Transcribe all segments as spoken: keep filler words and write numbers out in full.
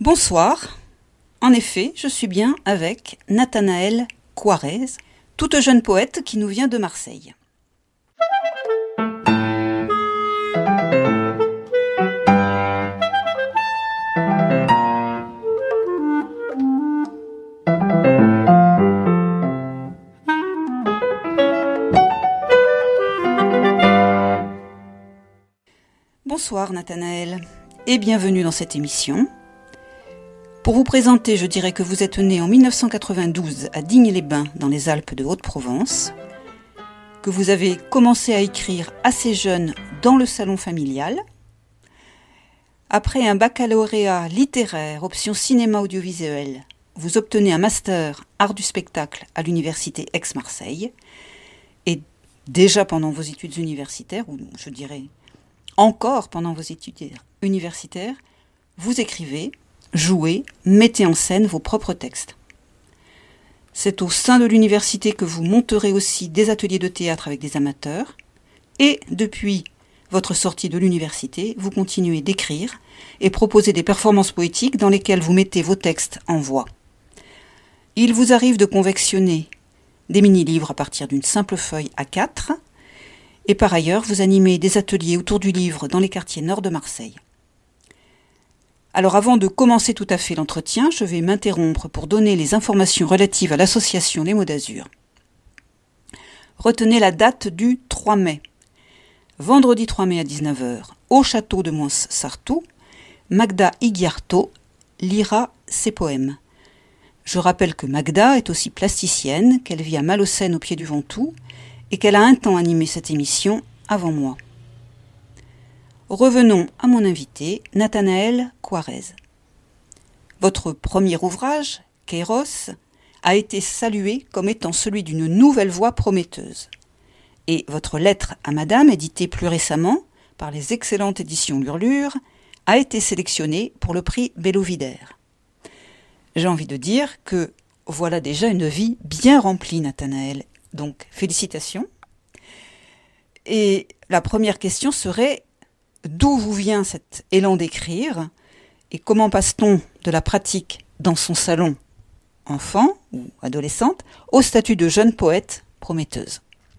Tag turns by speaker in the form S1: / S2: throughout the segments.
S1: Bonsoir. En effet, je suis bien avec Nathanaël Coirez, toute jeune poète qui nous vient de Marseille. Bonsoir Nathanaël et bienvenue dans cette émission. Pour vous présenter, je dirais que vous êtes né en dix-neuf cent quatre-vingt-douze à Digne-les-Bains dans les Alpes de Haute-Provence, que vous avez commencé à écrire assez jeune dans le salon familial. Après un baccalauréat littéraire, option cinéma audiovisuel, vous obtenez un master art du spectacle à l'université Aix-Marseille. Et déjà pendant vos études universitaires, ou je dirais encore pendant vos études universitaires, vous écrivez, jouez, mettez en scène vos propres textes. C'est au sein de l'université que vous monterez aussi des ateliers de théâtre avec des amateurs. Et depuis votre sortie de l'université, vous continuez d'écrire et proposer des performances poétiques dans lesquelles vous mettez vos textes en voix. Il vous arrive de convectionner des mini-livres à partir d'une simple feuille A quatre. Et par ailleurs, vous animez des ateliers autour du livre dans les quartiers nord de Marseille. Alors avant de commencer tout à fait l'entretien, je vais m'interrompre pour donner les informations relatives à l'association Les Mots d'Azur. Retenez la date du trois mai. Vendredi trois mai à dix-neuf heures, au château de Mons-Sartoux, Magda Igiarto lira ses poèmes. Je rappelle que Magda est aussi plasticienne, qu'elle vit à Malaucène au pied du Ventoux, et qu'elle a un temps animé cette émission avant moi. Revenons à mon invité, Nathanaël Coirez. Votre premier ouvrage, Kairos, a été salué comme étant celui d'une nouvelle voix prometteuse. Et votre lettre à Madame, éditée plus récemment par les excellentes éditions L'Hurlure, a été sélectionnée pour le prix Bellovidaire. J'ai envie de dire que voilà déjà une vie bien remplie, Nathanaël. Donc, félicitations. Et la première question serait, d'où vous vient cet élan d'écrire et comment passe-t-on de la pratique dans son salon enfant ou adolescente au statut de jeune poète prometteuse?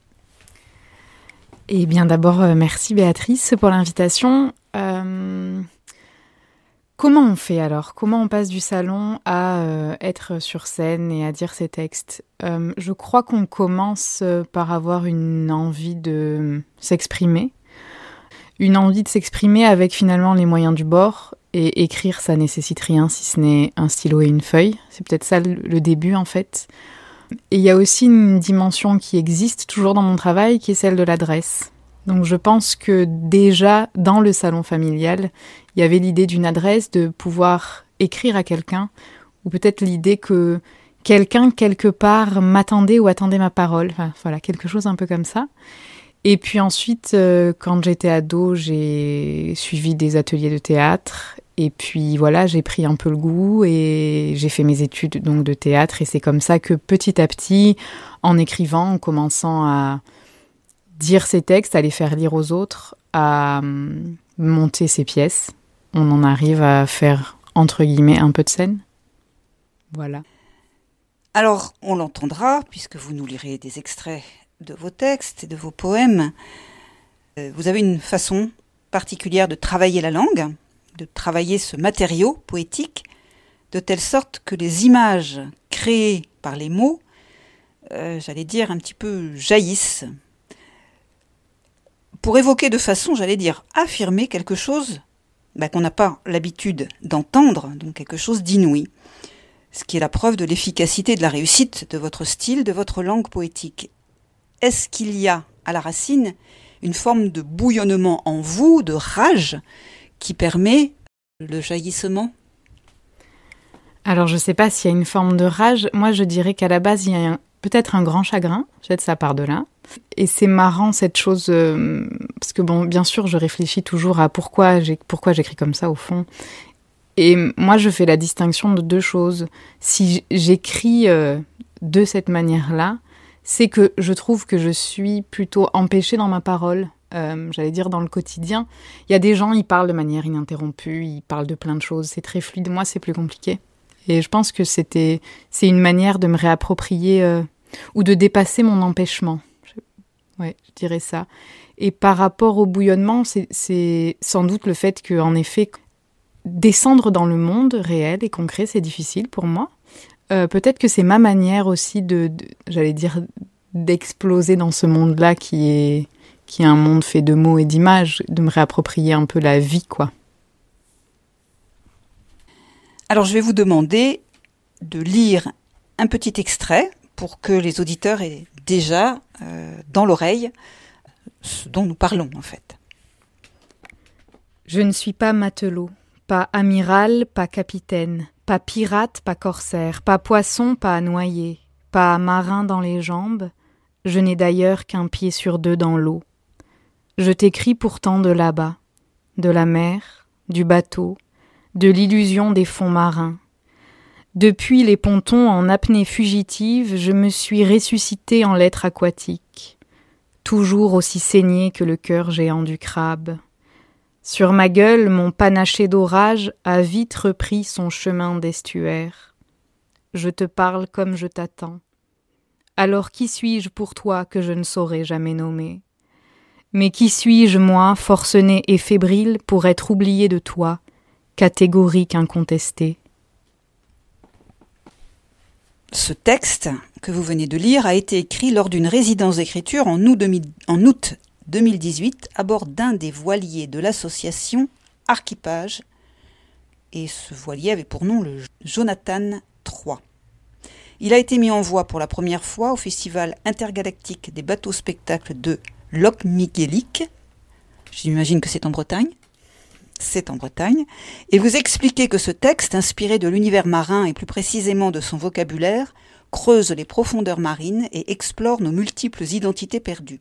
S2: Eh bien d'abord, euh, merci Béatrice pour l'invitation. Euh, comment on fait alors? Comment on passe du salon à euh, être sur scène et à dire ses textes? euh, Je crois qu'on commence par avoir une envie de s'exprimer. Une envie de s'exprimer avec finalement les moyens du bord. Et écrire, ça nécessite rien si ce n'est un stylo et une feuille. C'est peut-être ça le début en fait. Et il y a aussi une dimension qui existe toujours dans mon travail, qui est celle de l'adresse. Donc je pense que déjà dans le salon familial, il y avait l'idée d'une adresse, de pouvoir écrire à quelqu'un, ou peut-être l'idée que quelqu'un quelque part m'attendait ou attendait ma parole. Enfin, voilà, quelque chose un peu comme ça. Et puis ensuite, euh, quand j'étais ado, j'ai suivi des ateliers de théâtre. Et puis voilà, j'ai pris un peu le goût et j'ai fait mes études donc de théâtre. Et c'est comme ça que petit à petit, en écrivant, en commençant à dire ses textes, à les faire lire aux autres, à hum, monter ses pièces, on en arrive à faire, entre guillemets, un peu de scène. Voilà.
S1: Alors, on l'entendra, puisque vous nous lirez des extraits de vos textes et de vos poèmes. Vous avez une façon particulière de travailler la langue, de travailler ce matériau poétique, de telle sorte que les images créées par les mots, euh, j'allais dire, un petit peu jaillissent, pour évoquer de façon, j'allais dire, affirmer quelque chose bah, qu'on n'a pas l'habitude d'entendre, donc quelque chose d'inouï, ce qui est la preuve de l'efficacité et de la réussite de votre style, de votre langue poétique. Est-ce qu'il y a, à la racine, une forme de bouillonnement en vous, de rage, qui permet le jaillissement?
S2: Alors, je ne sais pas s'il y a une forme de rage. Moi, je dirais qu'à la base, il y a un, peut-être un grand chagrin. Peut-être ça part de là. Et c'est marrant, cette chose... Euh, parce que, bon, bien sûr, je réfléchis toujours à pourquoi, j'ai, pourquoi j'écris comme ça, au fond. Et moi, je fais la distinction de deux choses. Si j'écris euh, de cette manière-là, c'est que je trouve que je suis plutôt empêchée dans ma parole. euh, j'allais dire dans le quotidien. Il y a des gens, ils parlent de manière ininterrompue, ils parlent de plein de choses, c'est très fluide. Moi, c'est plus compliqué. Et je pense que c'était, c'est une manière de me réapproprier euh, ou de dépasser mon empêchement. Je, ouais, je dirais ça. Et par rapport au bouillonnement, c'est, c'est sans doute le fait qu'en effet, descendre dans le monde réel et concret, c'est difficile pour moi. Euh, peut-être que c'est ma manière aussi de, de, j'allais dire, d'exploser dans ce monde-là qui est, qui est un monde fait de mots et d'images, de me réapproprier un peu la vie, quoi.
S1: Alors je vais vous demander de lire un petit extrait pour que les auditeurs aient déjà euh, dans l'oreille ce dont nous parlons en fait.
S2: Je ne suis pas matelot, pas amiral, pas capitaine, pas pirate, pas corsaire, pas poisson, pas noyé, pas marin dans les jambes, je n'ai d'ailleurs qu'un pied sur deux dans l'eau. Je t'écris pourtant de là-bas, de la mer, du bateau, de l'illusion des fonds marins. Depuis les pontons en apnée fugitive, je me suis ressuscité en lettres aquatiques, toujours aussi saigné que le cœur géant du crabe. Sur ma gueule, mon panaché d'orage a vite repris son chemin d'estuaire. Je te parle comme je t'attends. Alors qui suis-je pour toi que je ne saurais jamais nommer? Mais qui suis-je, moi, forcené et fébrile, pour être oublié de toi, catégorique incontesté?
S1: Ce texte que vous venez de lire a été écrit lors d'une résidence d'écriture en août, deux mille, en août deux mille dix-huit à bord d'un des voiliers de l'association Archipage. Et ce voilier avait pour nom le Jonathan trois. Il a été mis en voie pour la première fois au Festival intergalactique des bateaux spectacles de Lochmiguelic. J'imagine que c'est en Bretagne. C'est en Bretagne. Et vous expliquez que ce texte, inspiré de l'univers marin et plus précisément de son vocabulaire, creuse les profondeurs marines et explore nos multiples identités perdues.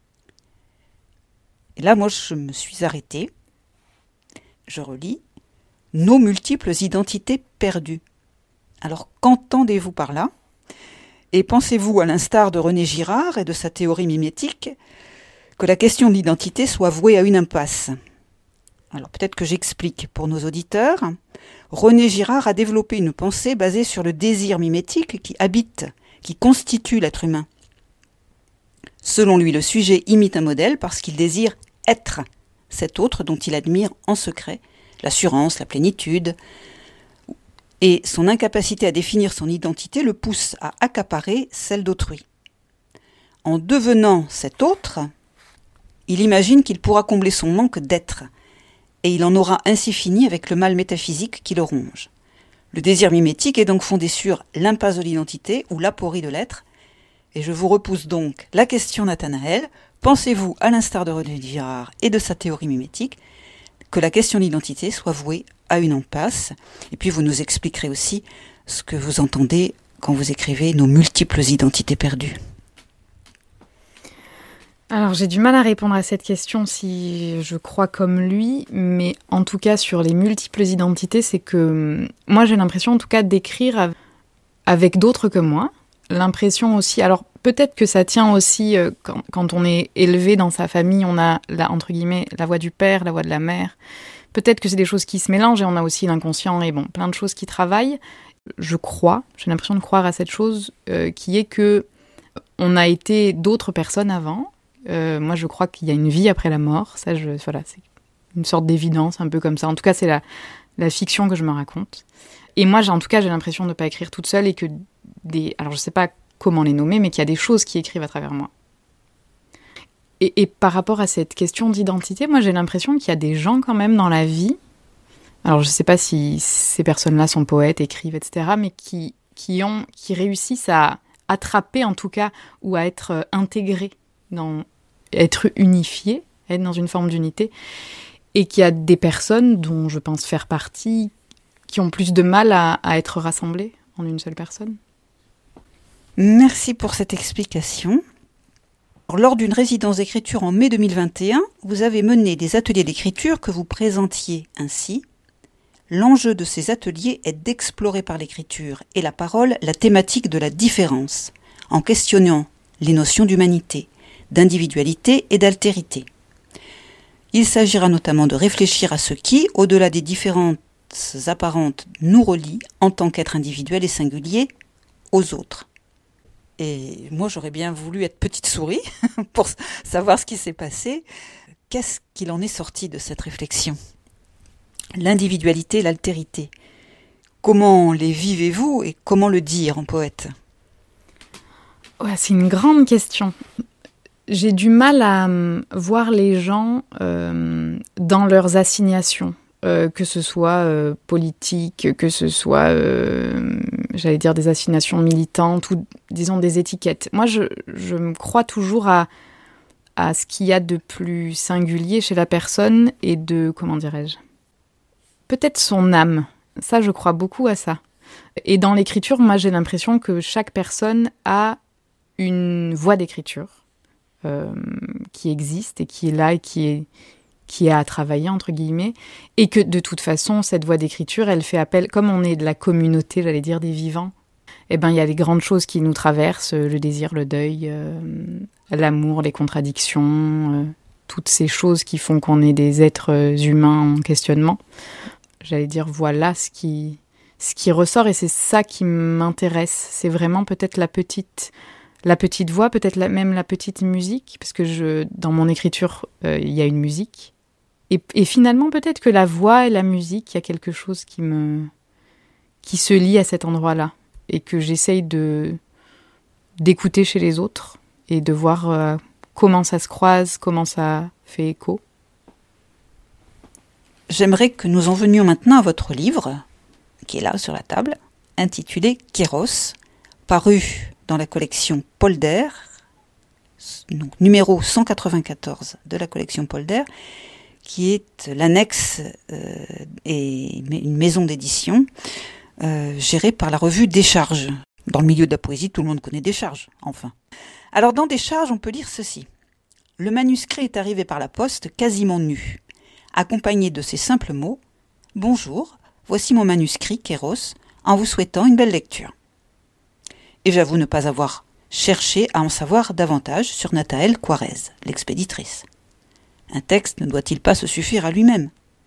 S1: Et là, moi, je me suis arrêtée. Je relis. Nos multiples identités perdues. Alors, qu'entendez-vous par là? Et pensez-vous, à l'instar de René Girard et de sa théorie mimétique, que la question de l'identité soit vouée à une impasse? Alors, peut-être que j'explique pour nos auditeurs. René Girard a développé une pensée basée sur le désir mimétique qui habite, qui constitue l'être humain. Selon lui, le sujet imite un modèle parce qu'il désire être cet autre dont il admire en secret l'assurance, la plénitude, et son incapacité à définir son identité le pousse à accaparer celle d'autrui. En devenant cet autre, il imagine qu'il pourra combler son manque d'être, et il en aura ainsi fini avec le mal métaphysique qui le ronge. Le désir mimétique est donc fondé sur l'impasse de l'identité ou l'aporie de l'être, et je vous repousse donc la question Nathanaël. Pensez-vous, à l'instar de René Girard et de sa théorie mimétique, que la question de l'identité soit vouée à une impasse? Et puis vous nous expliquerez aussi ce que vous entendez quand vous écrivez nos multiples identités perdues.
S2: Alors j'ai du mal à répondre à cette question si je crois comme lui, mais en tout cas sur les multiples identités, c'est que moi j'ai l'impression en tout cas d'écrire avec d'autres que moi. L'impression aussi, alors peut-être que ça tient aussi euh, quand, quand on est élevé dans sa famille, on a la, entre guillemets la voix du père, la voix de la mère. Peut-être que c'est des choses qui se mélangent et on a aussi l'inconscient et bon, plein de choses qui travaillent. Je crois, j'ai l'impression de croire à cette chose euh, qui est que on a été d'autres personnes avant. Euh, moi, je crois qu'il y a une vie après la mort. Ça, je, voilà, c'est une sorte d'évidence, un peu comme ça. En tout cas, c'est la, la fiction que je me raconte. Et moi, j'ai, en tout cas, j'ai l'impression de ne pas écrire toute seule et que des... Alors, je ne sais pas comment les nommer, mais qu'il y a des choses qui écrivent à travers moi. Et, et par rapport à cette question d'identité, moi, j'ai l'impression qu'il y a des gens quand même dans la vie, alors je ne sais pas si ces personnes-là sont poètes, écrivent, et cetera, mais qui, qui, ont, qui réussissent à attraper, en tout cas, ou à être intégrés, dans, être unifiés, être dans une forme d'unité, et qu'il y a des personnes dont je pense faire partie qui ont plus de mal à, à être rassemblées en une seule personne.
S1: Merci pour cette explication. Lors d'une résidence d'écriture en mai deux mille vingt et un, vous avez mené des ateliers d'écriture que vous présentiez ainsi. L'enjeu de ces ateliers est d'explorer par l'écriture et la parole la thématique de la différence, en questionnant les notions d'humanité, d'individualité et d'altérité. Il s'agira notamment de réfléchir à ce qui, au-delà des différences apparentes, nous relie en tant qu'être individuel et singulier aux autres. Et moi, j'aurais bien voulu être petite souris pour savoir ce qui s'est passé. Qu'est-ce qu'il en est sorti de cette réflexion ? L'individualité, l'altérité. Comment les vivez-vous et comment le dire en poète ?
S2: Ouais, c'est une grande question. J'ai du mal à euh, voir les gens euh, dans leurs assignations, euh, que ce soit euh, politique, que ce soit, euh, j'allais dire, des assignations militantes ou, disons, des étiquettes. Moi, je, je me crois toujours à, à ce qu'il y a de plus singulier chez la personne et de, comment dirais-je, peut-être son âme. Ça, je crois beaucoup à ça. Et dans l'écriture, moi, j'ai l'impression que chaque personne a une voie d'écriture euh, qui existe et qui est là et qui est, qui est à travailler, entre guillemets, et que de toute façon, cette voie d'écriture, elle fait appel, comme on est de la communauté, j'allais dire, des vivants, eh ben, il y a les grandes choses qui nous traversent, le désir, le deuil, euh, l'amour, les contradictions, euh, toutes ces choses qui font qu'on est des êtres humains en questionnement. J'allais dire, voilà ce qui, ce qui ressort, et c'est ça qui m'intéresse. C'est vraiment peut-être la petite... La petite voix, peut-être la, même la petite musique, parce que je, dans mon écriture, euh, il y a une musique. Et, et finalement, peut-être que la voix et la musique, il y a quelque chose qui me, qui se lie à cet endroit-là, et que j'essaye de, d'écouter chez les autres, et de voir euh, comment ça se croise, comment ça fait écho.
S1: J'aimerais que nous en venions maintenant à votre livre, qui est là sur la table, intitulé « Kéros », paru dans la collection Polder, donc numéro cent quatre-vingt-quatorze de la collection Polder, qui est l'annexe euh, et une maison d'édition euh, gérée par la revue Décharge. Dans le milieu de la poésie, tout le monde connaît Décharge, enfin. Alors dans Décharge, on peut lire ceci. Le manuscrit est arrivé par la poste quasiment nu, accompagné de ces simples mots « Bonjour, voici mon manuscrit, Kéros, en vous souhaitant une belle lecture ». Et j'avoue ne pas avoir cherché à en savoir davantage sur Nathaëlle Quarez, l'expéditrice. Un texte ne doit-il pas se suffire à lui-même ?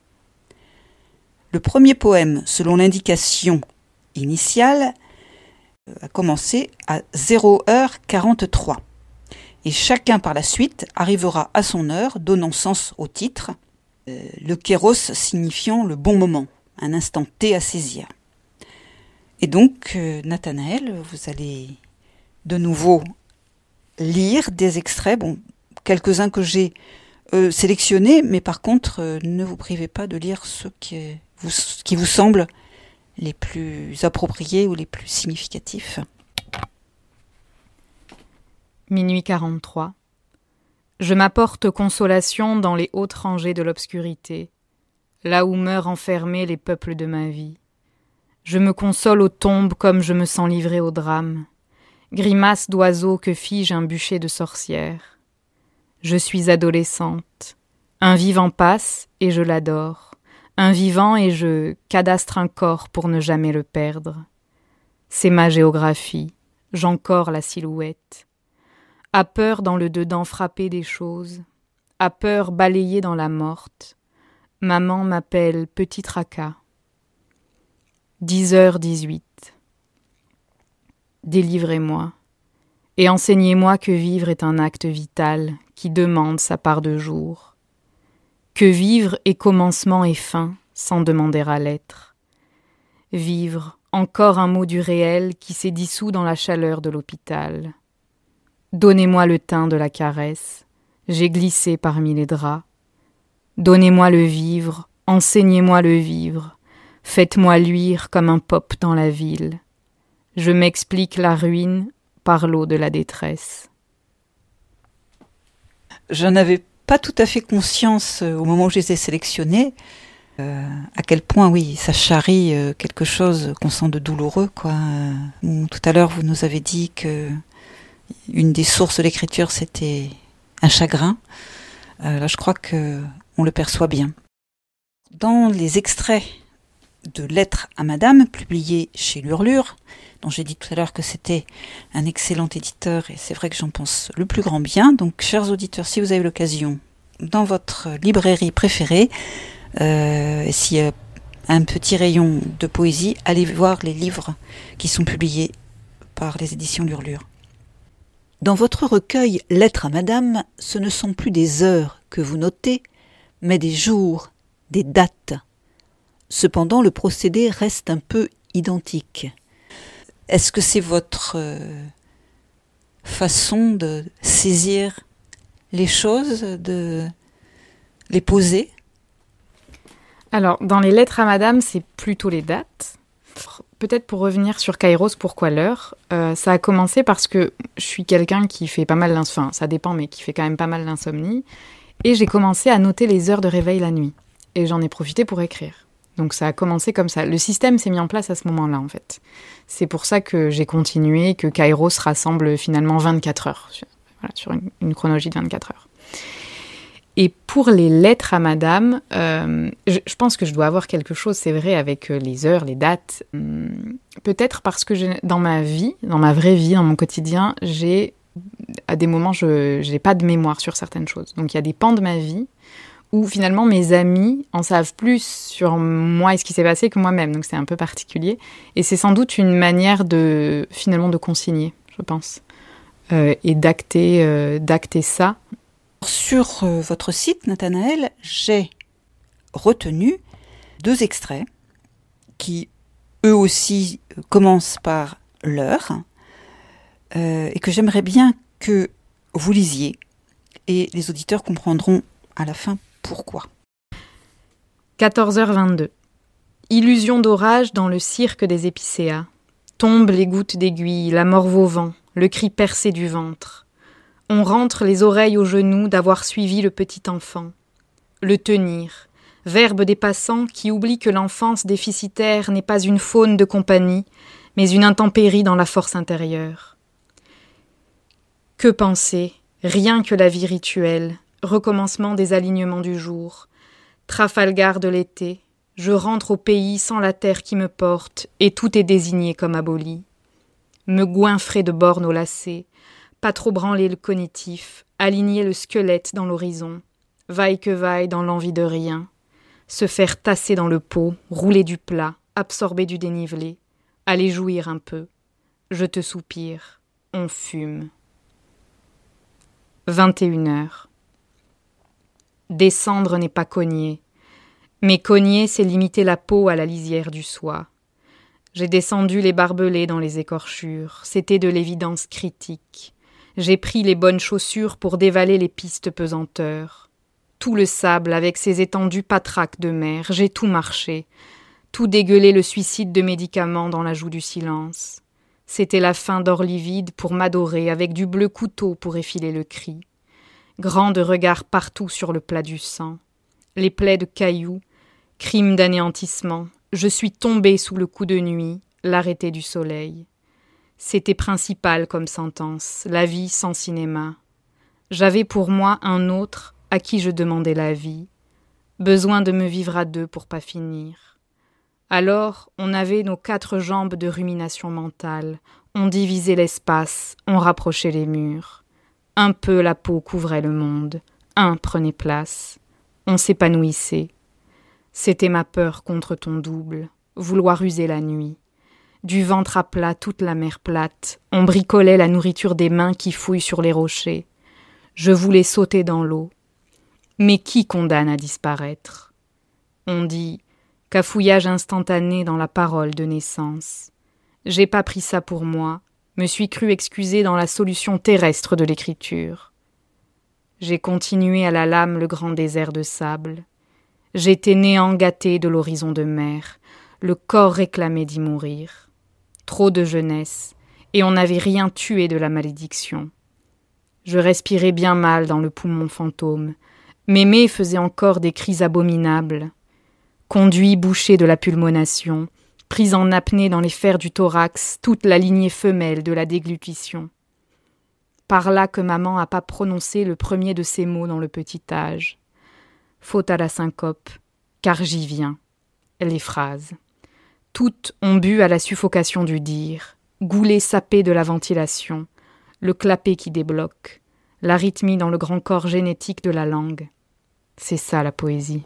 S1: Le premier poème, selon l'indication initiale, a commencé à zéro heure quarante-trois. Et chacun par la suite arrivera à son heure, donnant sens au titre, euh, le kéros signifiant le bon moment, un instant T à saisir. Et donc, euh, Nathanaël, vous allez de nouveau lire des extraits, bon, quelques-uns que j'ai euh, sélectionnés, mais par contre, euh, ne vous privez pas de lire ceux qui vous, qui vous semblent les plus appropriés ou les plus significatifs.
S2: Minuit quarante-trois. Je m'apporte consolation dans les hautes rangées de l'obscurité, là où meurent enfermés les peuples de ma vie. Je me console aux tombes comme je me sens livré au drame. Grimace d'oiseau que fige un bûcher de sorcière. Je suis adolescente. Un vivant passe et je l'adore. Un vivant et je cadastre un corps pour ne jamais le perdre. C'est ma géographie. J'encore la silhouette. À peur dans le dedans frappé des choses. À peur balayé dans la morte. Maman m'appelle petit tracas. dix heures dix-huit. Délivrez-moi, et enseignez-moi que vivre est un acte vital qui demande sa part de jour. Que vivre est commencement et fin, sans demander à l'être. Vivre, encore un mot du réel qui s'est dissous dans la chaleur de l'hôpital. Donnez-moi le teint de la caresse, j'ai glissé parmi les draps. Donnez-moi le vivre, enseignez-moi le vivre. Faites-moi luire comme un pop dans la ville. Je m'explique la ruine par l'eau de la détresse.
S1: Je n'avais pas tout à fait conscience euh, au moment où je les ai sélectionnés, euh, à quel point, oui, ça charrie euh, quelque chose qu'on sent de douloureux, quoi. Euh, tout à l'heure, vous nous avez dit que une des sources de l'écriture, c'était un chagrin. Euh, là, je crois que on le perçoit bien. Dans les extraits de Lettres à Madame, publié chez Lurlure, dont j'ai dit tout à l'heure que c'était un excellent éditeur, et c'est vrai que j'en pense le plus grand bien. Donc, chers auditeurs, si vous avez l'occasion dans votre librairie préférée, euh, s'il y a un petit rayon de poésie, allez voir les livres qui sont publiés par les éditions L'Hurlure. Dans votre recueil « Lettres à Madame », ce ne sont plus des heures que vous notez, mais des jours, des dates. Cependant, le procédé reste un peu identique. Est-ce que c'est votre euh, façon de saisir les choses, de les poser ?
S2: Alors, dans les lettres à Madame, c'est plutôt les dates. Peut-être pour revenir sur Kairos, pourquoi l'heure ? euh, Ça a commencé parce que je suis quelqu'un qui fait pas mal d'insomnie, enfin ça dépend, mais qui fait quand même pas mal d'insomnie. Et j'ai commencé à noter les heures de réveil la nuit. Et j'en ai profité pour écrire. Donc ça a commencé comme ça. Le système s'est mis en place à ce moment-là, en fait. C'est pour ça que j'ai continué, que Kairos rassemble finalement vingt-quatre heures, voilà, sur une, une chronologie de vingt-quatre heures. Et pour les lettres à Madame, euh, je, je pense que je dois avoir quelque chose, c'est vrai, avec les heures, les dates. Hum, peut-être parce que j'ai, dans ma vie, dans ma vraie vie, dans mon quotidien, j'ai, à des moments, je n'ai pas de mémoire sur certaines choses. Donc il y a des pans de ma vie où finalement mes amis en savent plus sur moi et ce qui s'est passé que moi-même. Donc c'est un peu particulier. Et c'est sans doute une manière de, finalement, de consigner, je pense, euh, et d'acter, euh, d'acter ça.
S1: Sur euh, votre site, Nathanaël, j'ai retenu deux extraits qui, eux aussi, commencent par l'heure euh, et que j'aimerais bien que vous lisiez. Et les auditeurs comprendront à la fin pourquoi.
S2: quatorze heures vingt-deux. Illusion d'orage dans le cirque des épicéas. Tombent les gouttes d'aiguille, la morve au vent, le cri percé du ventre. On rentre les oreilles aux genoux d'avoir suivi le petit enfant. Le tenir, verbe des passants qui oublient que l'enfance déficitaire n'est pas une faune de compagnie, mais une intempérie dans la force intérieure. Que penser ? Rien que la vie rituelle, recommencement des alignements du jour, Trafalgar de l'été, je rentre au pays sans la terre qui me porte, et tout est désigné comme aboli. Me goinfrer de bornes au lacet, pas trop branler le cognitif, aligner le squelette dans l'horizon, vaille que vaille dans l'envie de rien, se faire tasser dans le pot, rouler du plat, absorber du dénivelé, aller jouir un peu. Je te soupire, on fume. vingt et une heures. Descendre n'est pas cogner, mais cogner, c'est limiter la peau à la lisière du soie. J'ai descendu les barbelés dans les écorchures, c'était de l'évidence critique. J'ai pris les bonnes chaussures pour dévaler les pistes pesanteurs. Tout le sable avec ses étendues patraques de mer, j'ai tout marché, tout dégueulé le suicide de médicaments dans la joue du silence. C'était la fin d'or livide pour m'adorer avec du bleu couteau pour effiler le cri. Grand de regard partout sur le plat du sang. Les plaies de cailloux, crime d'anéantissement, je suis tombée sous le coup de nuit, l'arrêté du soleil. C'était principal comme sentence, la vie sans cinéma. J'avais pour moi un autre à qui je demandais la vie. Besoin de me vivre à deux pour pas finir. Alors, on avait nos quatre jambes de rumination mentale, on divisait l'espace, on rapprochait les murs. Un peu la peau couvrait le monde, un prenait place. On s'épanouissait. C'était ma peur contre ton double, vouloir user la nuit. Du ventre à plat toute la mer plate, on bricolait la nourriture des mains qui fouillent sur les rochers. Je voulais sauter dans l'eau. Mais qui condamne à disparaître ? On dit cafouillage instantané dans la parole de naissance. J'ai pas pris ça pour moi, me suis cru excusée dans la solution terrestre de l'écriture. J'ai continué à la lame le grand désert de sable. J'étais néant gâté de l'horizon de mer, le corps réclamait d'y mourir. Trop de jeunesse, et on n'avait rien tué de la malédiction. Je respirais bien mal dans le poumon fantôme. Mémé faisait encore des cris abominables. Conduit bouché de la pulmonation, prise en apnée dans les fers du thorax, toute la lignée femelle de la déglutition. Par là que maman a pas prononcé le premier de ces mots dans le petit âge. Faute à la syncope, car j'y viens. Les phrases. Toutes ont bu à la suffocation du dire, goulé sapé de la ventilation, le clapet qui débloque, l'arythmie dans le grand corps génétique de la langue. C'est ça la poésie.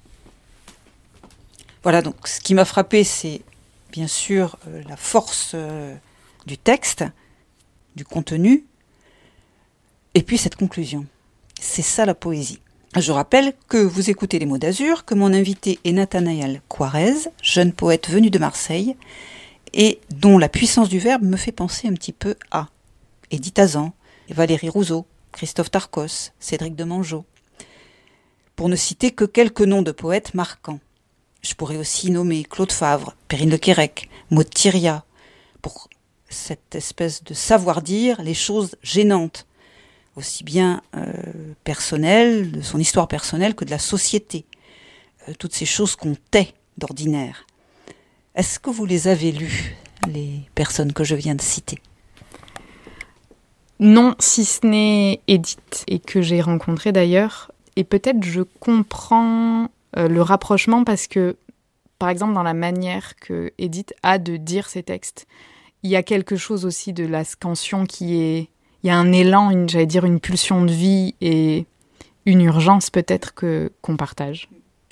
S1: Voilà, donc ce qui m'a frappé, c'est bien sûr euh, la force euh, du texte, du contenu, et puis cette conclusion. C'est ça la poésie. Je rappelle que vous écoutez Les Mots d'Azur, que mon invité est Nathanaël Coirez, jeune poète venu de Marseille, et dont la puissance du verbe me fait penser un petit peu à Édith Azan, Valérie Rousseau, Christophe Tarcos, Cédric de Mangeot, pour ne citer que quelques noms de poètes marquants. Je pourrais aussi nommer Claude Favre, Perrine Le Quérec, Maud Thiriat, pour cette espèce de savoir-dire les choses gênantes, aussi bien euh, personnelles, de son histoire personnelle, que de la société. Euh, toutes ces choses qu'on tait d'ordinaire. Est-ce que vous les avez lues, les personnes que je viens de citer ?
S2: Non, si ce n'est Édith, et que j'ai rencontrée d'ailleurs. Et peut-être je comprends euh, le rapprochement parce que, par exemple, dans la manière que Édith a de dire ses textes, il y a quelque chose aussi de la scansion qui est... Il y a un élan, une, j'allais dire une pulsion de vie et une urgence peut-être que, qu'on partage.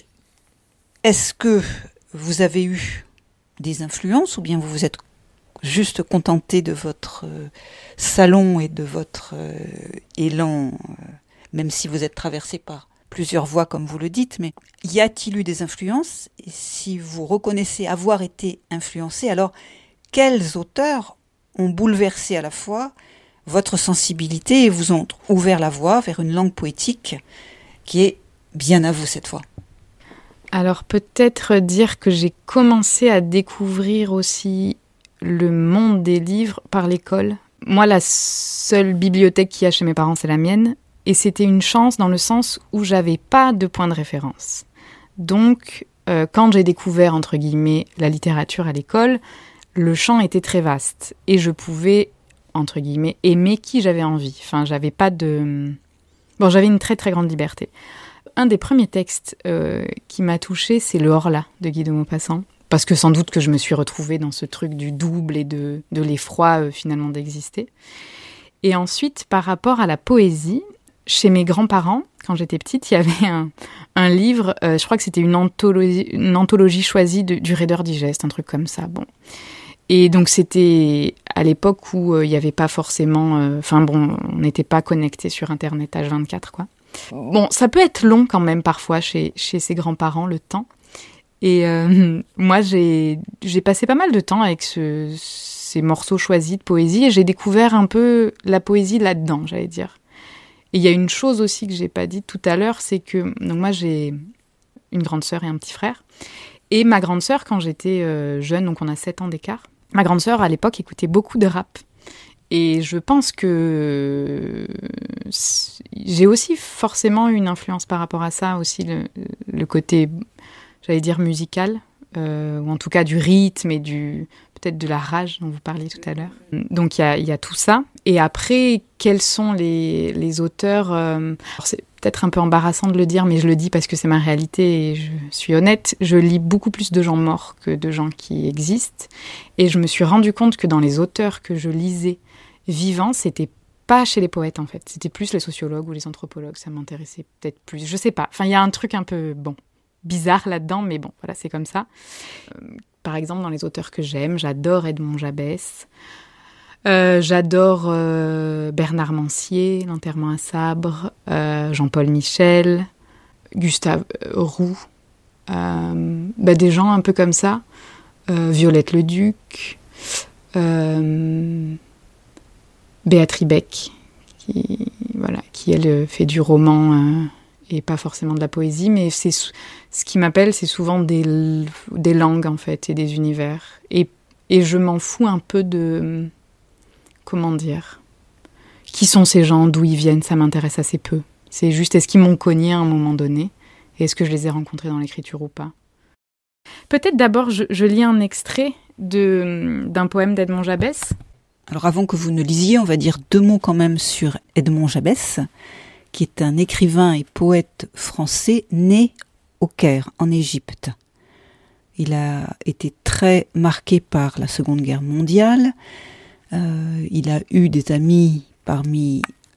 S1: Est-ce que vous avez eu des influences ou bien vous vous êtes juste contenté de votre euh, salon et de votre euh, élan, euh, même si vous êtes traversé par plusieurs voies comme vous le dites, mais y a-t-il eu des influences ? Et si vous reconnaissez avoir été influencé, alors quels auteurs ont bouleversé à la fois votre sensibilité et vous ont ouvert la voie vers une langue poétique qui est bien à vous cette fois ?
S2: Alors peut-être dire que j'ai commencé à découvrir aussi le monde des livres par l'école. Moi, la seule bibliothèque qu'il y a chez mes parents, c'est la mienne. Et c'était une chance dans le sens où j'avais pas de point de référence. Donc, euh, quand j'ai découvert, entre guillemets, la littérature à l'école, le champ était très vaste. Et je pouvais, entre guillemets, aimer qui j'avais envie. Enfin, j'avais pas de... Bon, j'avais une très très grande liberté. Un des premiers textes euh, qui m'a touchée, c'est Le Horla de Guy de Maupassant. Parce que sans doute que je me suis retrouvée dans ce truc du double et de, de l'effroi euh, finalement d'exister. Et ensuite, par rapport à la poésie, chez mes grands-parents, quand j'étais petite, il y avait un, un livre, euh, je crois que c'était une anthologie, une anthologie choisie de, du Reader Digest, un truc comme ça. Bon. Et donc c'était à l'époque où euh, il n'y avait pas forcément... Enfin euh, bon, on n'était pas connecté sur Internet H vingt-quatre, quoi. Bon, ça peut être long quand même parfois chez, chez ses grands-parents, le temps. Et euh, moi, j'ai, j'ai passé pas mal de temps avec ce, ces morceaux choisis de poésie et j'ai découvert un peu la poésie là-dedans, j'allais dire. Et il y a une chose aussi que j'ai pas dit tout à l'heure, c'est que donc moi, j'ai une grande sœur et un petit frère. Et ma grande sœur, quand j'étais euh, jeune, donc on a sept ans d'écart, ma grande sœur, à l'époque, écoutait beaucoup de rap. Et je pense que j'ai aussi forcément une influence par rapport à ça, aussi le, le côté... j'allais dire musical, euh, ou en tout cas du rythme et du, peut-être de la rage dont vous parliez tout à l'heure. Donc il y a, y a tout ça. Et après, quels sont les, les auteurs euh, alors c'est peut-être un peu embarrassant de le dire, mais je le dis parce que c'est ma réalité et je suis honnête. Je lis beaucoup plus de gens morts que de gens qui existent. Et je me suis rendu compte que dans les auteurs que je lisais vivants, c'était pas chez les poètes en fait. C'était plus les sociologues ou les anthropologues. Ça m'intéressait peut-être plus. Je sais pas. Enfin, il y a un truc un peu... bon. bizarre là-dedans, mais bon, voilà, c'est comme ça. Euh, par exemple, dans les auteurs que j'aime, j'adore Edmond Jabès, euh, j'adore euh, Bernard Mancier, L'enterrement à sabre, euh, Jean-Paul Michel, Gustave Roux, euh, bah, des gens un peu comme ça, euh, Violette Leduc, euh, Béatrice Beck, qui, voilà, qui elle fait du roman... Euh, et pas forcément de la poésie, mais c'est ce qui m'appelle, c'est souvent des, des langues, en fait, et des univers. Et, et je m'en fous un peu de... Comment dire ? Qui sont ces gens ? D'où ils viennent ? Ça m'intéresse assez peu. C'est juste, est-ce qu'ils m'ont cogné à un moment donné ? Et est-ce que je les ai rencontrés dans l'écriture ou pas ? Peut-être d'abord, je, je lis un extrait de, d'un poème d'Edmond Jabès.
S1: Alors avant que vous ne lisiez, on va dire deux mots quand même sur Edmond Jabès, qui est un écrivain et poète français né au Caire, en Égypte. Il a été très marqué par la Seconde Guerre mondiale. Euh, il a eu des amis parmi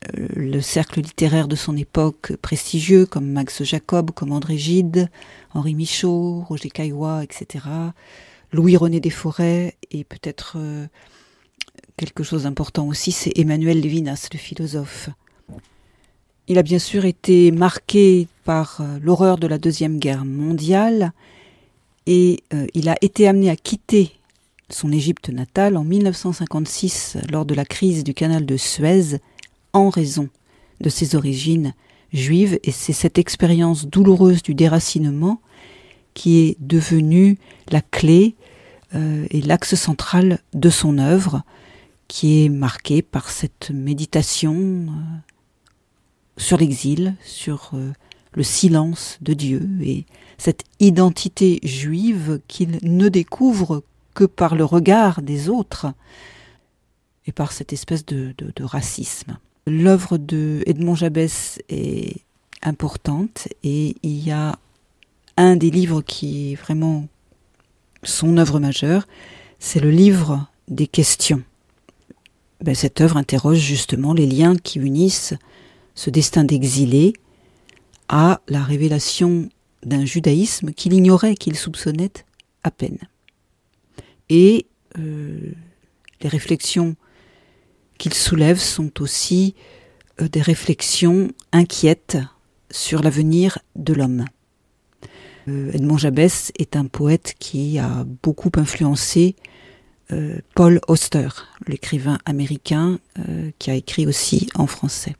S1: euh, le cercle littéraire de son époque prestigieux, comme Max Jacob, comme André Gide, Henri Michaud, Roger Caillois, et cetera, Louis-René Desforêts, et peut-être euh, quelque chose d'important aussi, c'est Emmanuel Levinas, le philosophe. Il a bien sûr été marqué par euh, l'horreur de la Deuxième Guerre mondiale, et euh, il a été amené à quitter son Égypte natale en mille neuf cent cinquante-six lors de la crise du canal de Suez en raison de ses origines juives, et c'est cette expérience douloureuse du déracinement qui est devenue la clé euh, et l'axe central de son œuvre, qui est marquée par cette méditation euh, sur l'exil, sur euh, le silence de Dieu et cette identité juive qu'il ne découvre que par le regard des autres et par cette espèce de, de, de racisme. L'œuvre de Edmond Jabès est importante et il y a un des livres qui est vraiment son œuvre majeure, c'est le livre des questions. Ben, cette œuvre interroge justement les liens qui unissent ce destin d'exilé à la révélation d'un judaïsme qu'il ignorait, qu'il soupçonnait à peine. Et euh, les réflexions qu'il soulève sont aussi euh, des réflexions inquiètes sur l'avenir de l'homme. Euh, Edmond Jabès est un poète qui a beaucoup influencé euh, Paul Auster, l'écrivain américain euh, qui a écrit aussi en français.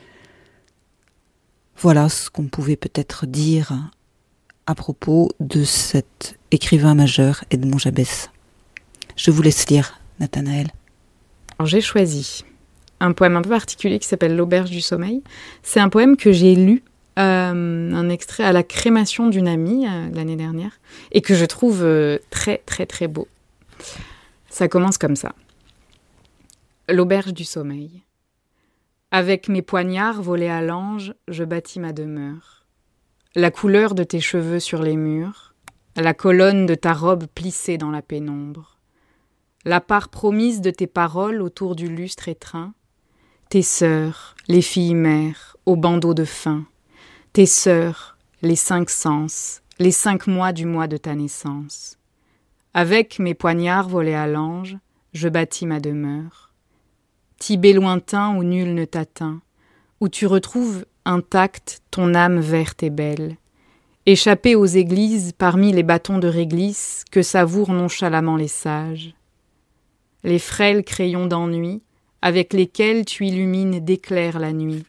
S1: Voilà ce qu'on pouvait peut-être dire à propos de cet écrivain majeur, Edmond Jabès. Je vous laisse lire, Nathanaël.
S2: Alors, j'ai choisi un poème un peu particulier qui s'appelle L'Auberge du sommeil. C'est un poème que j'ai lu, euh, un extrait à la crémation d'une amie euh, l'année dernière, et que je trouve euh, très très très beau. Ça commence comme ça. L'Auberge du sommeil. Avec mes poignards volés à l'ange, je bâtis ma demeure. La couleur de tes cheveux sur les murs, la colonne de ta robe plissée dans la pénombre. La part promise de tes paroles autour du lustre étreint, tes sœurs, les filles mères, au bandeau de fin, tes sœurs, les cinq sens, les cinq mois du mois de ta naissance. Avec mes poignards volés à l'ange, je bâtis ma demeure. Tibet lointain où nul ne t'atteint, où tu retrouves intacte ton âme verte et belle, échappée aux églises parmi les bâtons de réglisse que savourent nonchalamment les sages. Les frêles crayons d'ennui, avec lesquels tu illumines d'éclairs la nuit.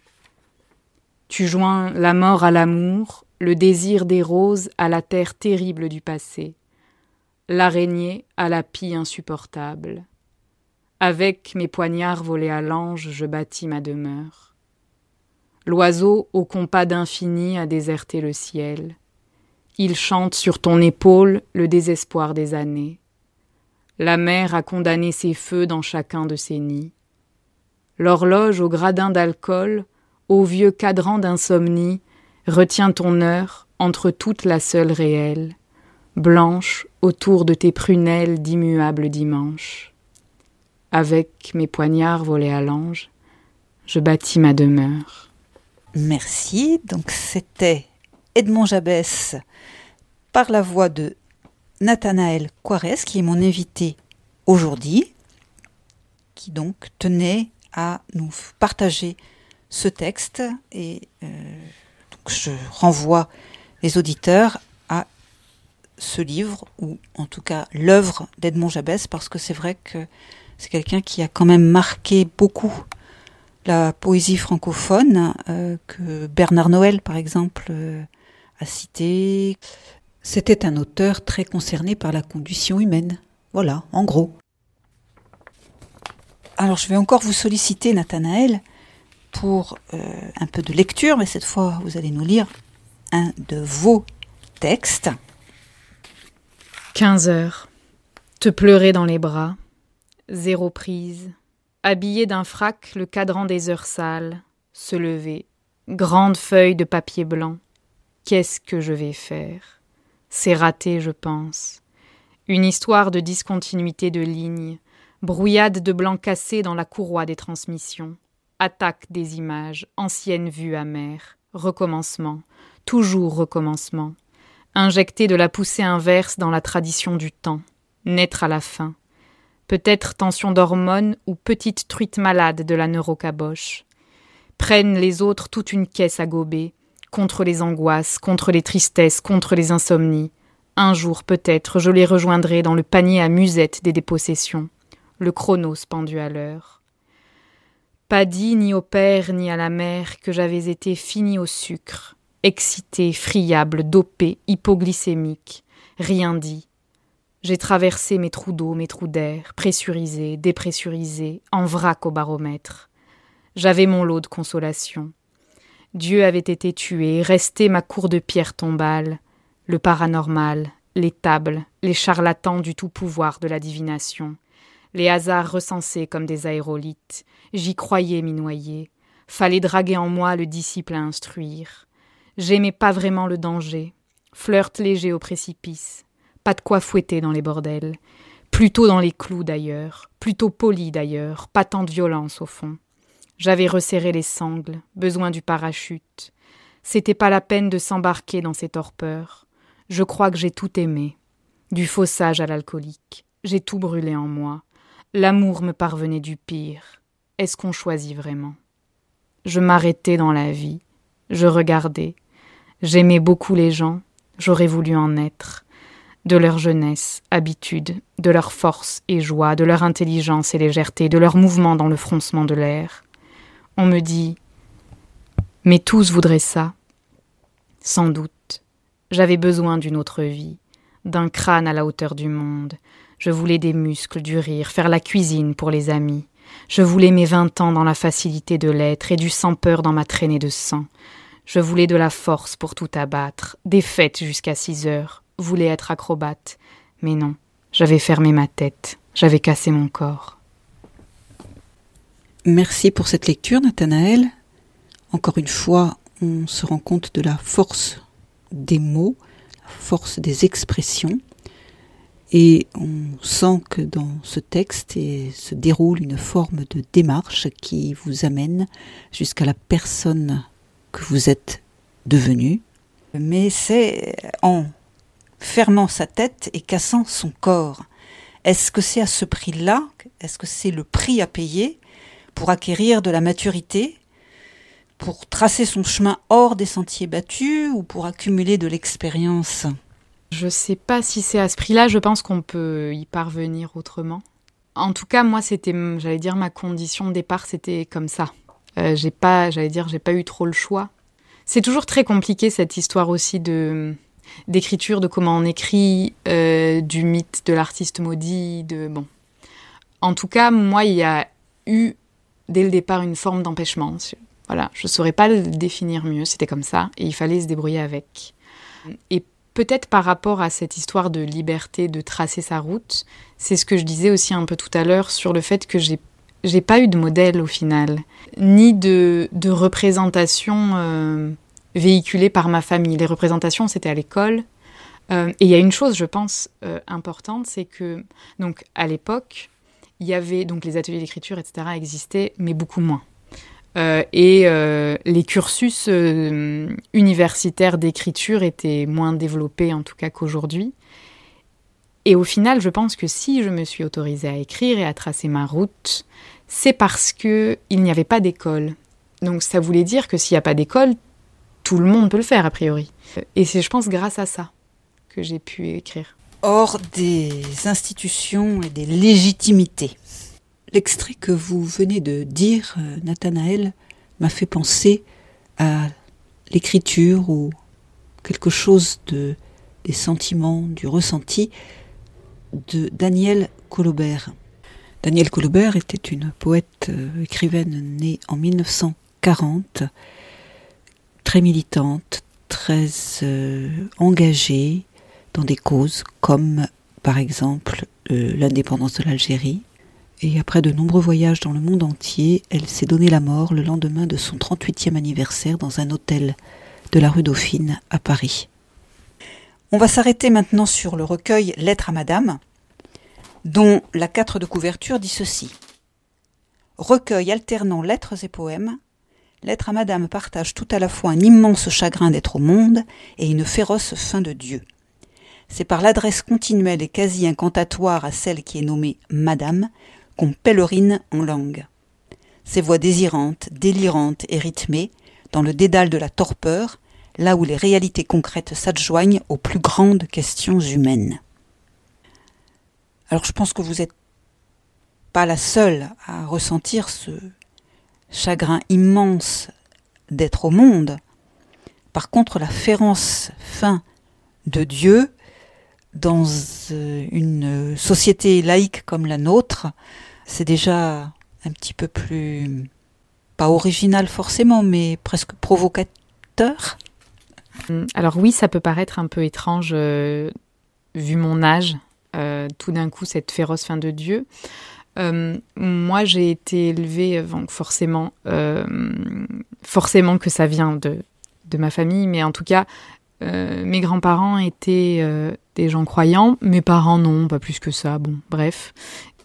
S2: Tu joins la mort à l'amour, le désir des roses à la terre terrible du passé, l'araignée à la pie insupportable. Avec mes poignards volés à l'ange, je bâtis ma demeure. L'oiseau au compas d'infini a déserté le ciel. Il chante sur ton épaule le désespoir des années. La mer a condamné ses feux dans chacun de ses nids. L'horloge au gradin d'alcool, au vieux cadran d'insomnie, retient ton heure entre toute la seule réelle, blanche autour de tes prunelles d'immuables dimanches. Avec mes poignards volés à l'ange, je bâtis ma demeure.
S1: Merci. Donc c'était Edmond Jabès par la voix de Nathanaël Coirès, qui est mon invité aujourd'hui, qui donc tenait à nous partager ce texte. Et euh, donc je renvoie les auditeurs à ce livre, ou en tout cas l'œuvre d'Edmond Jabès, parce que c'est vrai que c'est quelqu'un qui a quand même marqué beaucoup la poésie francophone, euh, que Bernard Noël, par exemple, euh, a cité. C'était un auteur très concerné par la condition humaine. Voilà, en gros. Alors, je vais encore vous solliciter, Nathanaël, pour euh, un peu de lecture, mais cette fois, vous allez nous lire un de vos textes.
S2: quinze heures. Te pleurer dans les bras. Zéro prise. Habillé d'un frac, le cadran des heures sales. Se lever. Grande feuille de papier blanc. Qu'est-ce que je vais faire ? C'est raté, je pense. Une histoire de discontinuité de lignes, brouillade de blanc cassé dans la courroie des transmissions, attaque des images, anciennes vues amères, recommencement, toujours recommencement, injecter de la poussée inverse dans la tradition du temps, naître à la fin, peut-être tension d'hormones ou petite truite malade de la neurocaboche. Prennent les autres toute une caisse à gober, contre les angoisses, contre les tristesses, contre les insomnies. Un jour, peut-être, je les rejoindrai dans le panier à musette des dépossessions, le chronos pendu à l'heure. Pas dit ni au père ni à la mère que j'avais été fini au sucre, excité, friable, dopé, hypoglycémique, rien dit. J'ai traversé mes trous d'eau, mes trous d'air, pressurisé, dépressurisé, en vrac au baromètre. J'avais mon lot de consolation. Dieu avait été tué, restait ma cour de pierre tombale, le paranormal, les tables, les charlatans du tout-pouvoir de la divination, les hasards recensés comme des aérolites. J'y croyais m'y noyer. Fallait draguer en moi le disciple à instruire. J'aimais pas vraiment le danger. Flirt léger au précipice. Pas de quoi fouetter dans les bordels. Plutôt dans les clous d'ailleurs. Plutôt poli d'ailleurs. Pas tant de violence au fond. J'avais resserré les sangles. Besoin du parachute. C'était pas la peine de s'embarquer dans ces torpeurs. Je crois que j'ai tout aimé. Du faussage à l'alcoolique. J'ai tout brûlé en moi. L'amour me parvenait du pire. Est-ce qu'on choisit vraiment ? Je m'arrêtais dans la vie. Je regardais. J'aimais beaucoup les gens. J'aurais voulu en être. De leur jeunesse, habitude, de leur force et joie, de leur intelligence et légèreté, de leur mouvement dans le froncement de l'air. On me dit « Mais tous voudraient ça. » Sans doute. J'avais besoin d'une autre vie, d'un crâne à la hauteur du monde. Je voulais des muscles, du rire, faire la cuisine pour les amis. Je voulais mes vingt ans dans la facilité de l'être et du sans-peur dans ma traînée de sang. Je voulais de la force pour tout abattre, des fêtes jusqu'à six heures, voulais être acrobate. Mais non, j'avais fermé ma tête, j'avais cassé mon corps.
S1: Merci pour cette lecture, Nathanaël. Encore une fois, on se rend compte de la force des mots, la force des expressions. Et on sent que dans ce texte se déroule une forme de démarche qui vous amène jusqu'à la personne que vous êtes devenue. Mais c'est en fermant sa tête et cassant son corps. Est-ce que c'est à ce prix-là, est-ce que c'est le prix à payer pour acquérir de la maturité, pour tracer son chemin hors des sentiers battus ou pour accumuler de l'expérience ?
S2: Je sais pas si c'est à ce prix-là, je pense qu'on peut y parvenir autrement. En tout cas, moi, c'était, j'allais dire, ma condition de départ, c'était comme ça. Euh, j'ai pas, j'allais dire, j'ai pas eu trop le choix. C'est toujours très compliqué, cette histoire aussi de, d'écriture, de comment on écrit, euh, du mythe de l'artiste maudit, de, bon. En tout cas, moi, il y a eu, dès le départ, une forme d'empêchement. Voilà, je saurais pas le définir mieux, c'était comme ça, et il fallait se débrouiller avec. Et peut-être par rapport à cette histoire de liberté, de tracer sa route, c'est ce que je disais aussi un peu tout à l'heure sur le fait que j'ai, j'ai pas eu de modèle au final, ni de, de représentation euh, véhiculée par ma famille. Les représentations, c'était à l'école. Euh, et il y a une chose, je pense, euh, importante, c'est que, donc, à l'époque, il y avait, donc les ateliers d'écriture, et cetera existaient, mais beaucoup moins. Euh, et euh, les cursus euh, universitaires d'écriture étaient moins développés en tout cas qu'aujourd'hui. Et au final, je pense que si je me suis autorisée à écrire et à tracer ma route, c'est parce qu'il n'y avait pas d'école. Donc ça voulait dire que s'il n'y a pas d'école, tout le monde peut le faire a priori. Et c'est, je pense, grâce à ça que j'ai pu écrire.
S1: Hors des institutions et des légitimités. L'extrait que vous venez de dire, Nathanaël, m'a fait penser à l'écriture ou quelque chose de, des sentiments, du ressenti de Danielle Colobert. Danielle Colobert était une poète euh, écrivaine née en mille neuf cent quarante, très militante, très euh, engagée dans des causes comme par exemple euh, l'indépendance de l'Algérie. Et après de nombreux voyages dans le monde entier, elle s'est donné la mort le lendemain de son trente-huitième anniversaire dans un hôtel de la rue Dauphine à Paris. On va s'arrêter maintenant sur le recueil Lettres à Madame, dont la quatre de couverture dit ceci. Recueil alternant lettres et poèmes, Lettre à Madame partage tout à la fois un immense chagrin d'être au monde et une féroce faim de Dieu. C'est par l'adresse continuelle et quasi incantatoire à celle qui est nommée Madame qu'on pèlerine en langue. Ces voix désirantes, délirantes et rythmées, dans le dédale de la torpeur, là où les réalités concrètes s'adjoignent aux plus grandes questions humaines. Alors je pense que vous n'êtes pas la seule à ressentir ce chagrin immense d'être au monde. Par contre, la féroce faim de Dieu, dans une société laïque comme la nôtre, c'est déjà un petit peu plus, pas original forcément, mais presque provocateur.
S2: Alors oui, ça peut paraître un peu étrange, euh, vu mon âge, euh, tout d'un coup, cette féroce faim de Dieu. Euh, moi, j'ai été élevée, donc forcément, euh, forcément que ça vient de, de ma famille, mais en tout cas, euh, mes grands-parents étaient euh, des gens croyants, mes parents non, pas plus que ça, bon, bref.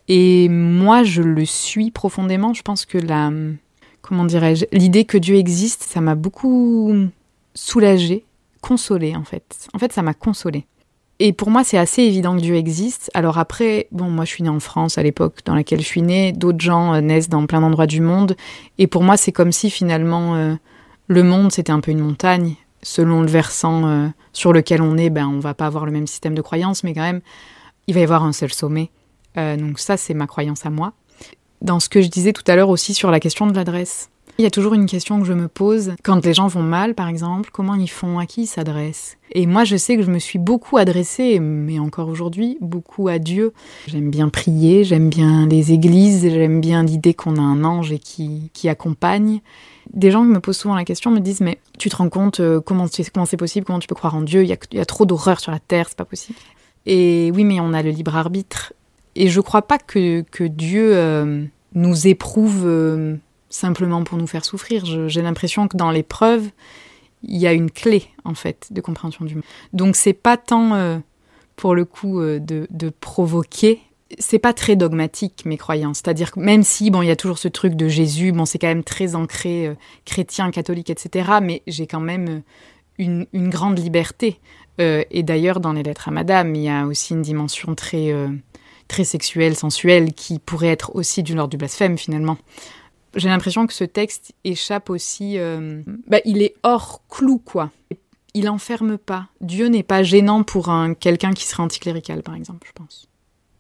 S2: Et moi, je le suis profondément. Je pense que la, comment dirais-je, l'idée que Dieu existe, ça m'a beaucoup soulagée, consolée en fait. En fait, ça m'a consolée. Et pour moi, c'est assez évident que Dieu existe. Alors après, bon, moi je suis née en France à l'époque dans laquelle je suis née, d'autres gens euh, naissent dans plein d'endroits du monde, et pour moi c'est comme si finalement euh, le monde c'était un peu une montagne, selon le versant euh, sur lequel on est, ben on va pas avoir le même système de croyance, mais quand même, il va y avoir un seul sommet. Euh, donc ça c'est ma croyance à moi. Dans ce que je disais tout à l'heure aussi sur la question de l'adresse, il y a toujours une question que je me pose. Quand les gens vont mal, par exemple, comment ils font, à qui ils s'adressent ? Et moi, je sais que je me suis beaucoup adressée, mais encore aujourd'hui, beaucoup à Dieu. J'aime bien prier, j'aime bien les églises, j'aime bien l'idée qu'on a un ange et qui, qui accompagne. Des gens qui me posent souvent la question me disent « Mais tu te rends compte euh, comment, comment c'est possible, comment tu peux croire en Dieu ? Il y a, il y a trop d'horreur sur la terre, c'est pas possible. » Et oui, mais on a le libre arbitre. Et je crois pas que, que Dieu euh, nous éprouve... Euh, simplement pour nous faire souffrir. Je, j'ai l'impression que dans l'épreuve, il y a une clé, en fait, de compréhension du monde. Donc, c'est pas tant, euh, pour le coup, euh, de, de provoquer. C'est pas très dogmatique, mes croyances. C'est-à-dire que même si, bon, il y a toujours ce truc de Jésus, bon, c'est quand même très ancré, euh, chrétien, catholique, et cetera, mais j'ai quand même une, une grande liberté. Euh, et d'ailleurs, dans les lettres à Madame, il y a aussi une dimension très, euh, très sexuelle, sensuelle, qui pourrait être aussi du l'ordre du blasphème, finalement. J'ai l'impression que ce texte échappe aussi... Euh, bah, il est hors clou, quoi. Il enferme pas. Dieu n'est pas gênant pour un, quelqu'un qui serait anticlérical, par exemple, je pense.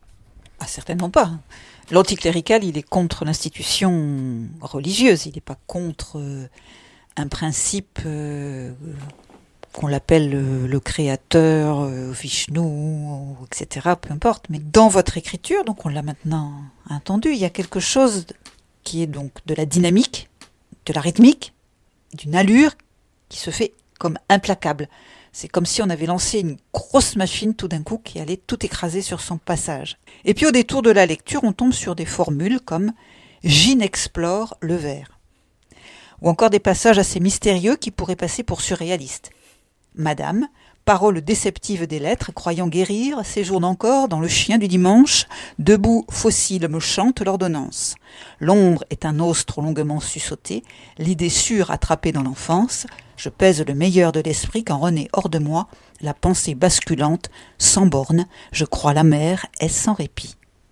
S1: Ah, certainement pas. L'anticlérical, il est contre l'institution religieuse. Il n'est pas contre euh, un principe euh, qu'on l'appelle le, le créateur, euh, Vishnu, et cetera. Peu importe. Mais dans votre écriture, donc on l'a maintenant entendu, il y a quelque chose... qui est donc de la dynamique, de la rythmique, d'une allure qui se fait comme implacable. C'est comme si on avait lancé une grosse machine tout d'un coup qui allait tout écraser sur son passage. Et puis au détour de la lecture, on tombe sur des formules comme « j'inexplore le vers » ou encore des passages assez mystérieux qui pourraient passer pour surréalistes. Madame, parole déceptive des lettres, croyant guérir, séjourne encore dans le chien du dimanche, debout fossile me chante l'ordonnance. L'ombre est un os trop longuement susauté, l'idée sûre attrapée dans l'enfance, je pèse le meilleur de l'esprit quand renaît hors de moi, la pensée basculante, sans borne, je crois la mer est sans répit.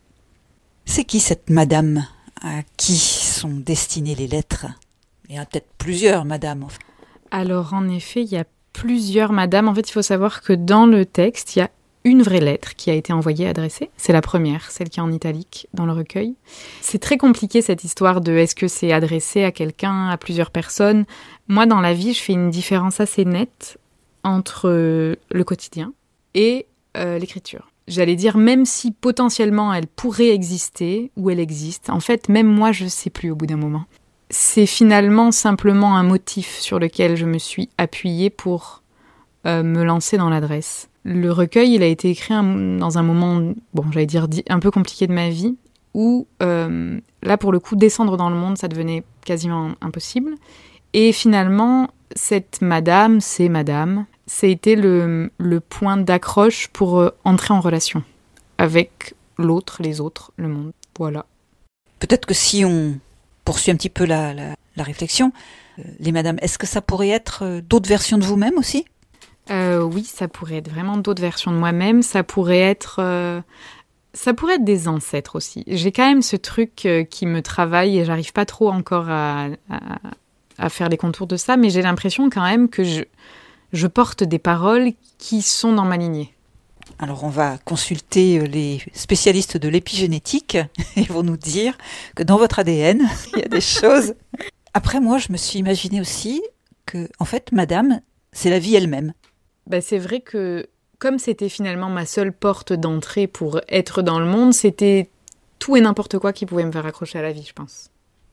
S1: C'est qui cette madame à qui sont destinées les lettres ? Il y en a peut-être plusieurs madames.
S2: Alors en effet, il y a plusieurs madames. En fait, il faut savoir que dans le texte, il y a une vraie lettre qui a été envoyée, adressée. C'est la première, celle qui est en italique dans le recueil. C'est très compliqué cette histoire de est-ce que c'est adressé à quelqu'un, à plusieurs personnes. Moi, dans la vie, je fais une différence assez nette entre le quotidien et euh, l'écriture. J'allais dire, même si potentiellement elle pourrait exister, ou elle existe, en fait, même moi, je ne sais plus au bout d'un moment. C'est finalement simplement un motif sur lequel je me suis appuyée pour euh, me lancer dans l'adresse. Le recueil, il a été écrit un, dans un moment, bon, j'allais dire un peu compliqué de ma vie, où euh, là, pour le coup, descendre dans le monde, ça devenait quasiment impossible. Et finalement, cette madame, ces madames, ça a été le, le point d'accroche pour euh, entrer en relation avec l'autre, les autres, le monde. Voilà.
S1: Peut-être que si on poursuis un petit peu la, la, la réflexion. Euh, les madames, est-ce que ça pourrait être euh, d'autres versions de vous-même aussi ?
S2: euh, Oui, ça pourrait être vraiment d'autres versions de moi-même. Ça pourrait être... Euh... Ça pourrait être des ancêtres aussi. J'ai quand même ce truc euh, qui me travaille et j'arrive pas trop encore à, à, à faire les contours de ça, mais j'ai l'impression quand même que je, je porte des paroles qui sont dans ma lignée.
S1: Alors on va consulter les spécialistes de l'épigénétique et ils vont nous dire que dans votre A D N, il y a des choses. Après moi, je me suis imaginé aussi que, en fait, madame, c'est la vie elle-même.
S2: Ben, c'est vrai que comme c'était finalement ma seule porte d'entrée pour être dans le monde, c'était tout et n'importe quoi qui pouvait me faire accrocher à la vie, je pense.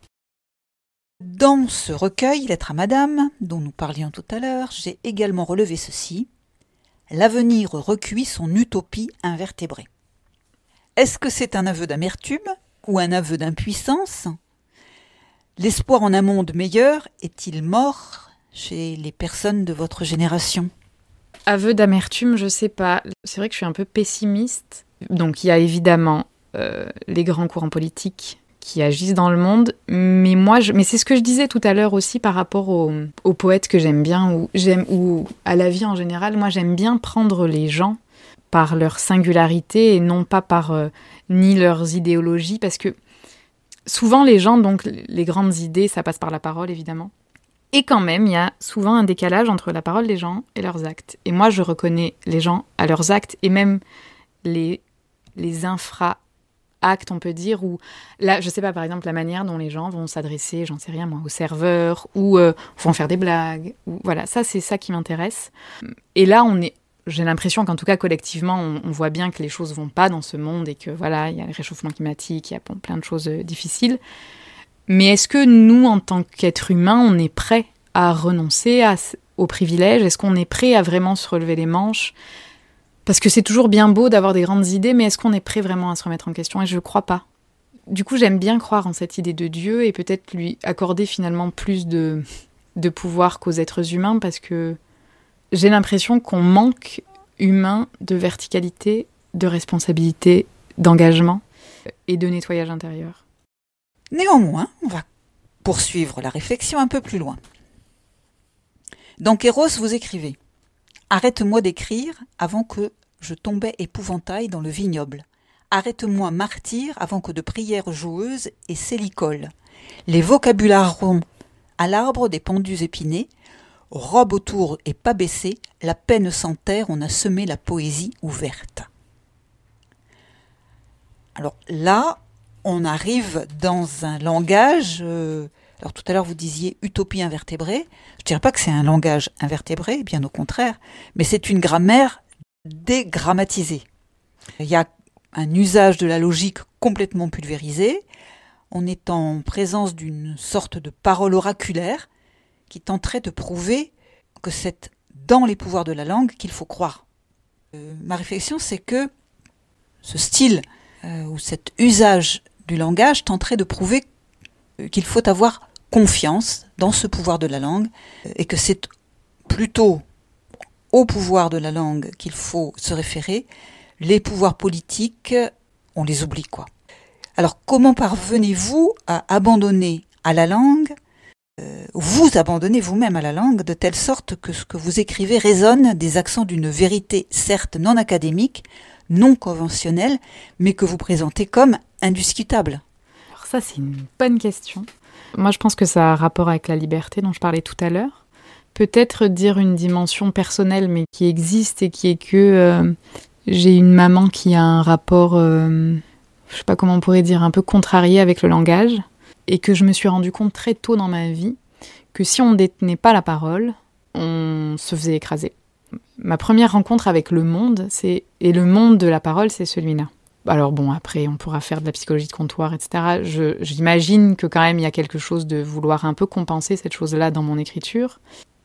S1: Dans ce recueil, Lettres à Madame, dont nous parlions tout à l'heure, j'ai également relevé ceci. L'avenir recuit son utopie invertébrée. Est-ce que c'est un aveu d'amertume ou un aveu d'impuissance ? L'espoir en un monde meilleur est-il mort chez les personnes de votre génération ?
S2: Aveu d'amertume, je sais pas. C'est vrai que je suis un peu pessimiste. Donc il y a évidemment euh, les grands courants politiques qui agissent dans le monde, mais moi, je... mais c'est ce que je disais tout à l'heure aussi par rapport aux, aux poètes que j'aime bien ou j'aime ou à la vie en général. Moi, j'aime bien prendre les gens par leur singularité et non pas par euh, ni leurs idéologies, parce que souvent les gens, donc les grandes idées, ça passe par la parole évidemment. Et quand même, il y a souvent un décalage entre la parole des gens et leurs actes. Et moi, je reconnais les gens à leurs actes et même les, les infra-actes, on peut dire, ou là, je sais pas, par exemple, la manière dont les gens vont s'adresser, j'en sais rien moi, aux serveurs, ou euh, vont faire des blagues. Ou, voilà, ça, c'est ça qui m'intéresse. Et là, on est, j'ai l'impression qu'en tout cas, collectivement, on, on voit bien que les choses vont pas dans ce monde et que voilà, il y a le réchauffement climatique, il y a plein de choses euh, difficiles. Mais est-ce que nous, en tant qu'êtres humains, on est prêts à renoncer à, aux privilèges ? Est-ce qu'on est prêt à vraiment se relever les manches ? Parce que c'est toujours bien beau d'avoir des grandes idées, mais est-ce qu'on est prêt vraiment à se remettre en question ? Et je ne crois pas. Du coup, j'aime bien croire en cette idée de Dieu et peut-être lui accorder finalement plus de, de pouvoir qu'aux êtres humains, parce que j'ai l'impression qu'on manque humain de verticalité, de responsabilité, d'engagement et de nettoyage intérieur.
S1: Néanmoins, on va poursuivre la réflexion un peu plus loin. Dans Kéros, vous écrivez « Arrête-moi d'écrire avant que je tombais épouvantail dans le vignoble. Arrête-moi martyr avant que de prières joueuses et célicole. Les vocabulaires ronds à l'arbre des pendus épinés, robe autour et pas baissée, la peine sans terre, on a semé la poésie ouverte. » Alors là, on arrive dans un langage, euh, alors tout à l'heure vous disiez utopie invertébrée, je ne dirais pas que c'est un langage invertébré, bien au contraire, mais c'est une grammaire dégrammatisée. Il y a un usage de la logique complètement pulvérisé, on est en présence d'une sorte de parole oraculaire qui tenterait de prouver que c'est dans les pouvoirs de la langue qu'il faut croire. Euh, ma réflexion, c'est que ce style euh, ou cet usage du langage tenterait de prouver qu'il faut avoir confiance dans ce pouvoir de la langue et que c'est plutôt au pouvoir de la langue qu'il faut se référer. Les pouvoirs politiques, on les oublie, quoi. Alors comment parvenez-vous à abandonner à la langue, euh, vous abandonnez vous-même à la langue de telle sorte que ce que vous écrivez résonne des accents d'une vérité certes non académique, non conventionnelle, mais que vous présentez comme indiscutable?
S2: Alors ça, c'est une bonne question. Moi, je pense que ça a un rapport avec la liberté dont je parlais tout à l'heure. Peut-être dire une dimension personnelle, mais qui existe et qui est que euh, j'ai une maman qui a un rapport, euh, je sais pas comment on pourrait dire, un peu contrarié avec le langage, et que je me suis rendu compte très tôt dans ma vie que si on ne détenait pas la parole, on se faisait écraser. Ma première rencontre avec le monde, c'est, et le monde de la parole, c'est celui-là. Alors bon, après, on pourra faire de la psychologie de comptoir, et cetera. Je, j'imagine que quand même, il y a quelque chose de vouloir un peu compenser cette chose-là dans mon écriture.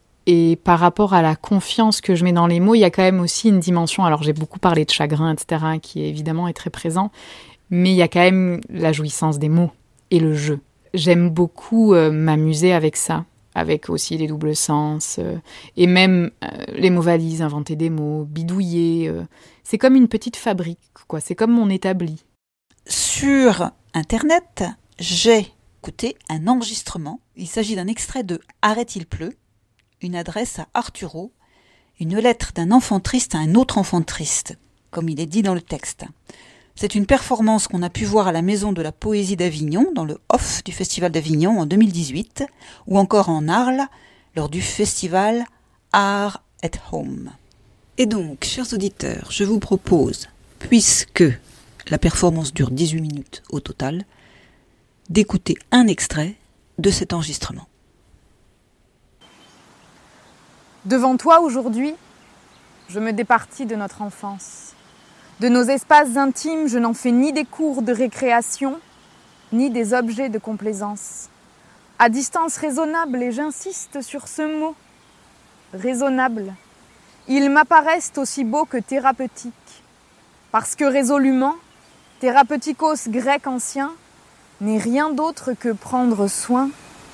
S2: Et par rapport à la confiance que je mets dans les mots, il y a quand même aussi une dimension, alors j'ai beaucoup parlé de chagrin, et cetera, qui évidemment est très présent, mais il y a quand même la jouissance des mots et le jeu. J'aime beaucoup euh, m'amuser avec ça, avec aussi les doubles sens, euh, et même euh, les mots valises, inventer des mots, bidouiller. Euh, c'est comme une petite fabrique, quoi. C'est comme mon établi.
S1: Sur Internet, j'ai écouter un enregistrement. Il s'agit d'un extrait de « Arrête, il pleut », une adresse à Arturo, une lettre d'un enfant triste à un autre enfant triste, comme il est dit dans le texte. C'est une performance qu'on a pu voir à la Maison de la Poésie d'Avignon, dans le off du Festival d'Avignon en deux mille dix-huit, ou encore en Arles, lors du festival Art at Home. Et donc, chers auditeurs, je vous propose, puisque la performance dure dix-huit minutes au total, d'écouter un extrait de cet enregistrement.
S3: Devant toi aujourd'hui, je me départis de notre enfance. De nos espaces intimes, je n'en fais ni des cours de récréation, ni des objets de complaisance. À distance raisonnable, et j'insiste sur ce mot, raisonnable, ils m'apparaissent aussi beaux que thérapeutiques, parce que résolument, thérapeutikos grec ancien n'est rien d'autre que prendre soin.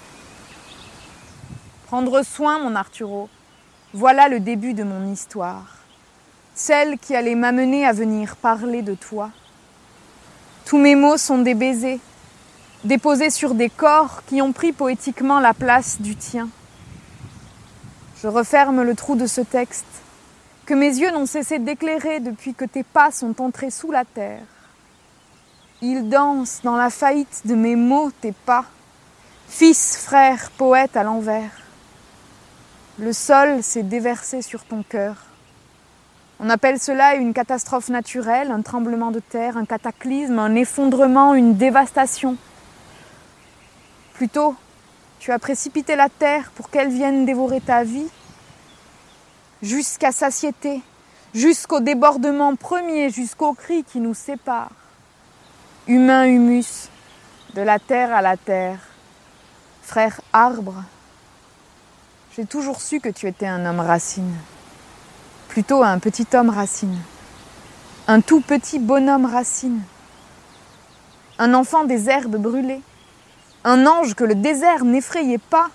S3: Prendre soin, mon Arturo, voilà le début de mon histoire, celle qui allait m'amener à venir parler de toi. Tous mes mots sont des baisers, déposés sur des corps qui ont pris poétiquement la place du tien. Je referme le trou de ce texte, que mes yeux n'ont cessé d'éclairer depuis que tes pas sont entrés sous la terre. Ils dansent dans la faillite de mes mots, tes pas, fils, frère, poète à l'envers. Le sol s'est déversé sur ton cœur. On appelle cela une catastrophe naturelle, un tremblement de terre, un cataclysme, un effondrement, une dévastation. Plutôt, tu as précipité la terre pour qu'elle vienne dévorer ta vie, jusqu'à satiété, jusqu'au débordement premier, jusqu'au cri qui nous sépare. Humain humus, de la terre à la terre, frère arbre. J'ai toujours su que tu étais un homme racine, plutôt un petit homme racine, un tout petit bonhomme racine, un enfant des herbes brûlées, un ange que le désert n'effrayait pas.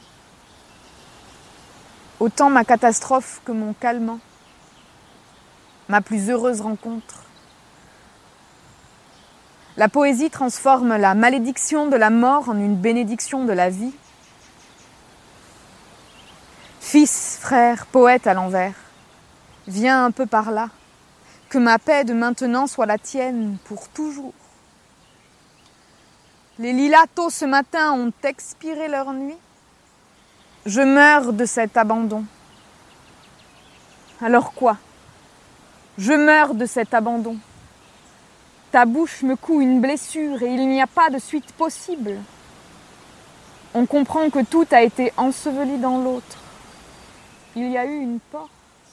S3: Autant ma catastrophe que mon calmant, ma plus heureuse rencontre. La poésie transforme la malédiction de la mort en une bénédiction de la vie. Fils, frère, poète à l'envers, viens un peu par là, que ma paix de maintenant soit la tienne pour toujours. Les lilas tôt ce matin ont expiré leur nuit. Je meurs de cet abandon. Alors quoi? Je meurs de cet abandon. Ta bouche me coud une blessure et il n'y a pas de suite possible. On comprend que tout a été enseveli dans l'autre. Il y a eu une porte.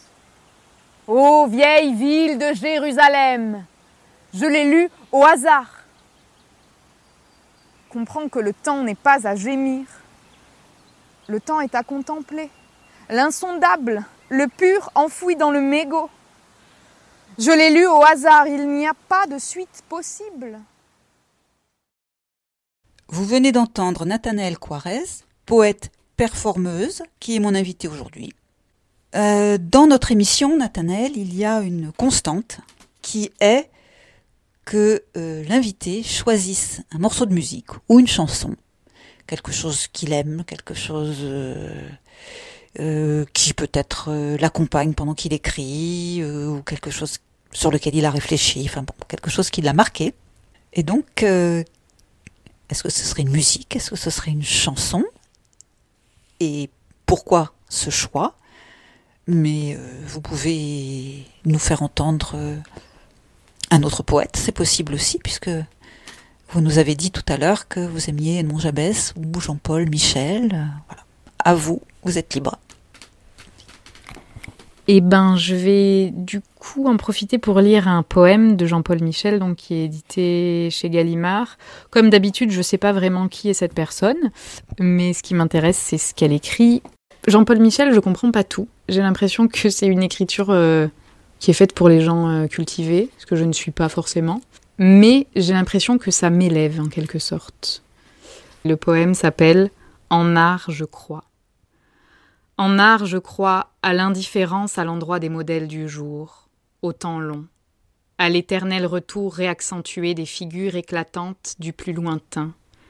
S3: Ô vieille ville de Jérusalem, je l'ai lu au hasard. Comprends que le temps n'est pas à gémir. Le temps est à contempler. L'insondable, le pur enfoui dans le mégot. Je l'ai lu au hasard, il n'y a pas de suite possible.
S1: Vous venez d'entendre Nathanaëlle Quarez, poète performeuse, qui est mon invitée aujourd'hui. Euh, dans notre émission, Nathanaëlle, il y a une constante qui est que euh, l'invité choisisse un morceau de musique ou une chanson, quelque chose qu'il aime, quelque chose euh, euh, qui peut-être euh, l'accompagne pendant qu'il écrit, euh, ou quelque chose sur lequel il a réfléchi, enfin bon, quelque chose qui l'a marqué. Et donc, euh, est-ce que ce serait une musique? Est-ce que ce serait une chanson? Et pourquoi ce choix? Mais euh, vous pouvez nous faire entendre euh, un autre poète, c'est possible aussi, puisque vous nous avez dit tout à l'heure que vous aimiez Edmond Jabès ou Jean-Paul Michel. Euh, voilà. À vous, vous êtes libre.
S2: Eh ben, je vais du coup en profiter pour lire un poème de Jean-Paul Michel, donc qui est édité chez Gallimard. Comme d'habitude, je ne sais pas vraiment qui est cette personne, mais ce qui m'intéresse, c'est ce qu'elle écrit. Jean-Paul Michel, je comprends pas tout. J'ai l'impression que c'est une écriture euh, qui est faite pour les gens euh, cultivés, ce que je ne suis pas forcément. Mais j'ai l'impression que ça m'élève en quelque sorte. Le poème s'appelle « En art, je crois ». En art, je crois à l'indifférence à l'endroit des modèles du jour, au temps long, à l'éternel retour réaccentué des figures éclatantes du plus lointain,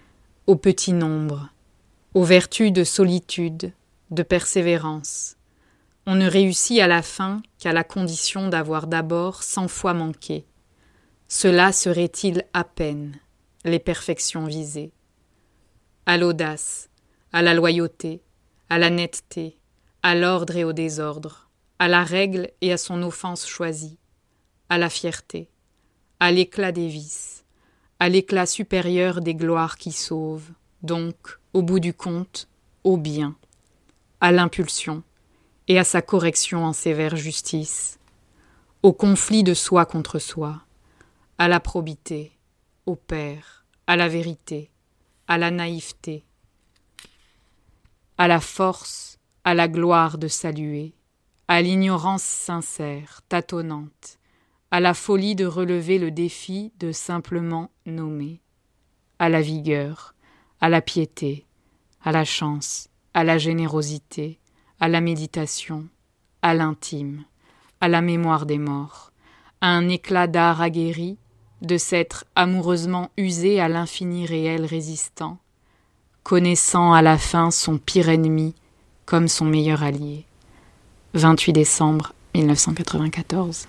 S2: au petit nombre, aux vertus de solitude, de persévérance. On ne réussit à la fin qu'à la condition d'avoir d'abord cent fois manqué. Cela serait-il à peine les perfections visées? À l'audace, à la loyauté, à la netteté, à l'ordre et au désordre, à la règle et à son offense choisie, à la fierté, à l'éclat des vices, à l'éclat supérieur des gloires qui sauvent, donc, au bout du compte, au bien, à l'impulsion et à sa correction en sévère justice, au conflit de soi contre soi, à la probité, au père, à la vérité, à la naïveté, à la force, à la gloire de saluer, à l'ignorance sincère, tâtonnante, à la folie de relever le défi de simplement nommer, à la vigueur, à la piété, à la chance, à la générosité, à la méditation, à l'intime, à la mémoire des morts, à un éclat d'art aguerri, de s'être amoureusement usé à l'infini réel résistant, connaissant à la fin son pire ennemi comme son meilleur allié. vingt-huit décembre mille neuf cent quatre-vingt-quatorze.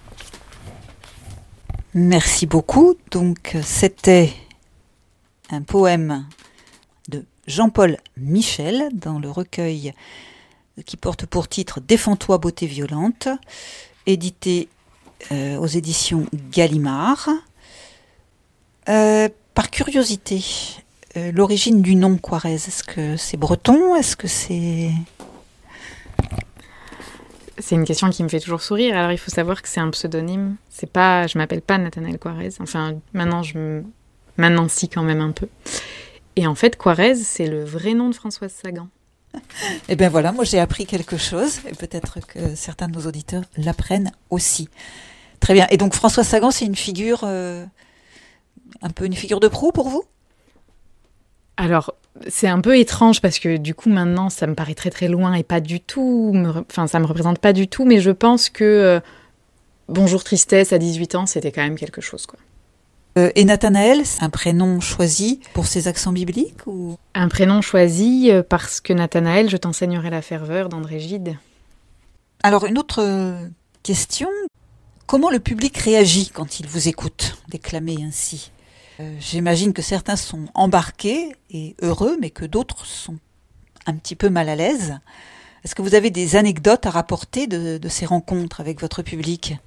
S1: Merci beaucoup. Donc, c'était un poème de Jean-Paul Michel dans le recueil qui porte pour titre « Défends-toi, beauté violente », édité euh, aux éditions Gallimard. Euh, par curiosité, euh, l'origine du nom Coirez, est-ce que c'est breton? Est-ce que c'est...
S2: C'est une question qui me fait toujours sourire. Alors, il faut savoir que c'est un pseudonyme. C'est pas, je m'appelle pas Nathanaëlle Coirez. Enfin, maintenant, je me... maintenant, si, quand même un peu. Et en fait, Coirez, c'est le vrai nom de Françoise Sagan.
S1: Eh bien voilà, moi j'ai appris quelque chose, et peut-être que certains de nos auditeurs l'apprennent aussi. Très bien. Et donc Françoise Sagan, c'est une figure, euh, un peu une figure de proue pour vous?
S2: Alors, c'est un peu étrange parce que du coup, maintenant, ça me paraît très très loin et pas du tout, me... enfin, ça me représente pas du tout, mais je pense que euh, Bonjour Tristesse à dix-huit ans, c'était quand même quelque chose, quoi.
S1: Euh, et Nathanaël, c'est un prénom choisi pour ses accents bibliques ou...
S2: Un prénom choisi parce que Nathanaël, je t'enseignerai la ferveur d'André Gide.
S1: Alors, une autre question. Comment le public réagit quand il vous écoute déclamer ainsi? euh, J'imagine que certains sont embarqués et heureux, mais que d'autres sont un petit peu mal à l'aise. Est-ce que vous avez des anecdotes à rapporter de, de ces rencontres avec votre public?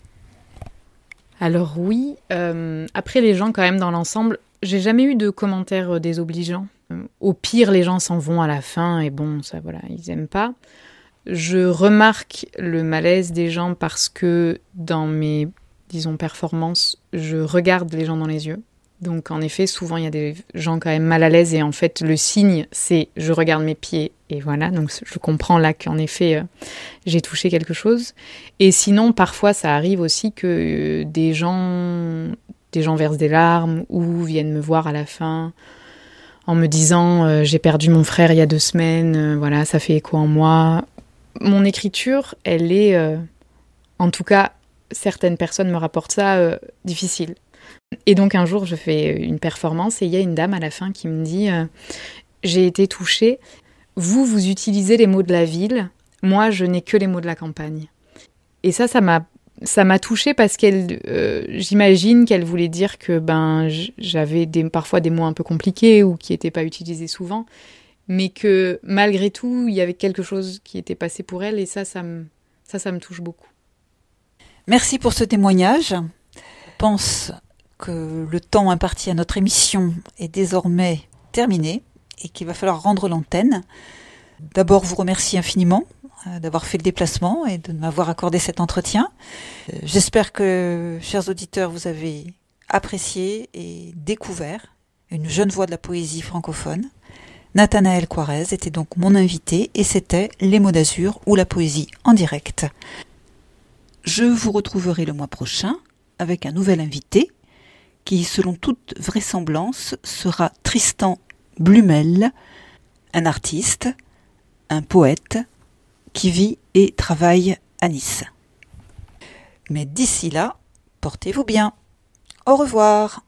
S2: Alors oui, euh, après les gens quand même dans l'ensemble, j'ai jamais eu de commentaires désobligeants. Euh, au pire, les gens s'en vont à la fin et bon, ça voilà, ils aiment pas. Je remarque le malaise des gens parce que dans mes, disons, performances, je regarde les gens dans les yeux. Donc en effet, souvent il y a des gens quand même mal à l'aise et en fait le signe c'est je regarde mes pieds et voilà, donc je comprends là qu'en effet euh, j'ai touché quelque chose. Et sinon parfois ça arrive aussi que euh, des gens des gens versent des larmes ou viennent me voir à la fin en me disant euh, j'ai perdu mon frère il y a deux semaines, euh, voilà, ça fait écho en moi. Mon écriture, elle est euh, en tout cas certaines personnes me rapportent ça euh, difficile. Et donc un jour, je fais une performance et il y a une dame à la fin qui me dit euh, « J'ai été touchée. Vous, vous utilisez les mots de la ville. Moi, je n'ai que les mots de la campagne. » Et ça, ça m'a, ça m'a touchée parce qu'elle, euh, j'imagine qu'elle voulait dire que ben, j'avais des, parfois des mots un peu compliqués ou qui n'étaient pas utilisés souvent, mais que malgré tout, il y avait quelque chose qui était passé pour elle et ça, ça me, ça, ça me touche beaucoup.
S1: Merci pour ce témoignage. Je pense que le temps imparti à notre émission est désormais terminé et qu'il va falloir rendre l'antenne. D'abord, vous remercier infiniment euh, d'avoir fait le déplacement et de m'avoir accordé cet entretien. Euh, j'espère que, chers auditeurs, vous avez apprécié et découvert une jeune voix de la poésie francophone. Nathanaëlle Coirez était donc mon invité et c'était Les mots d'azur ou la poésie en direct. Je vous retrouverai le mois prochain avec un nouvel invité qui, selon toute vraisemblance, sera Tristan Blumel, un artiste, un poète, qui vit et travaille à Nice. Mais d'ici là, portez-vous bien. Au revoir.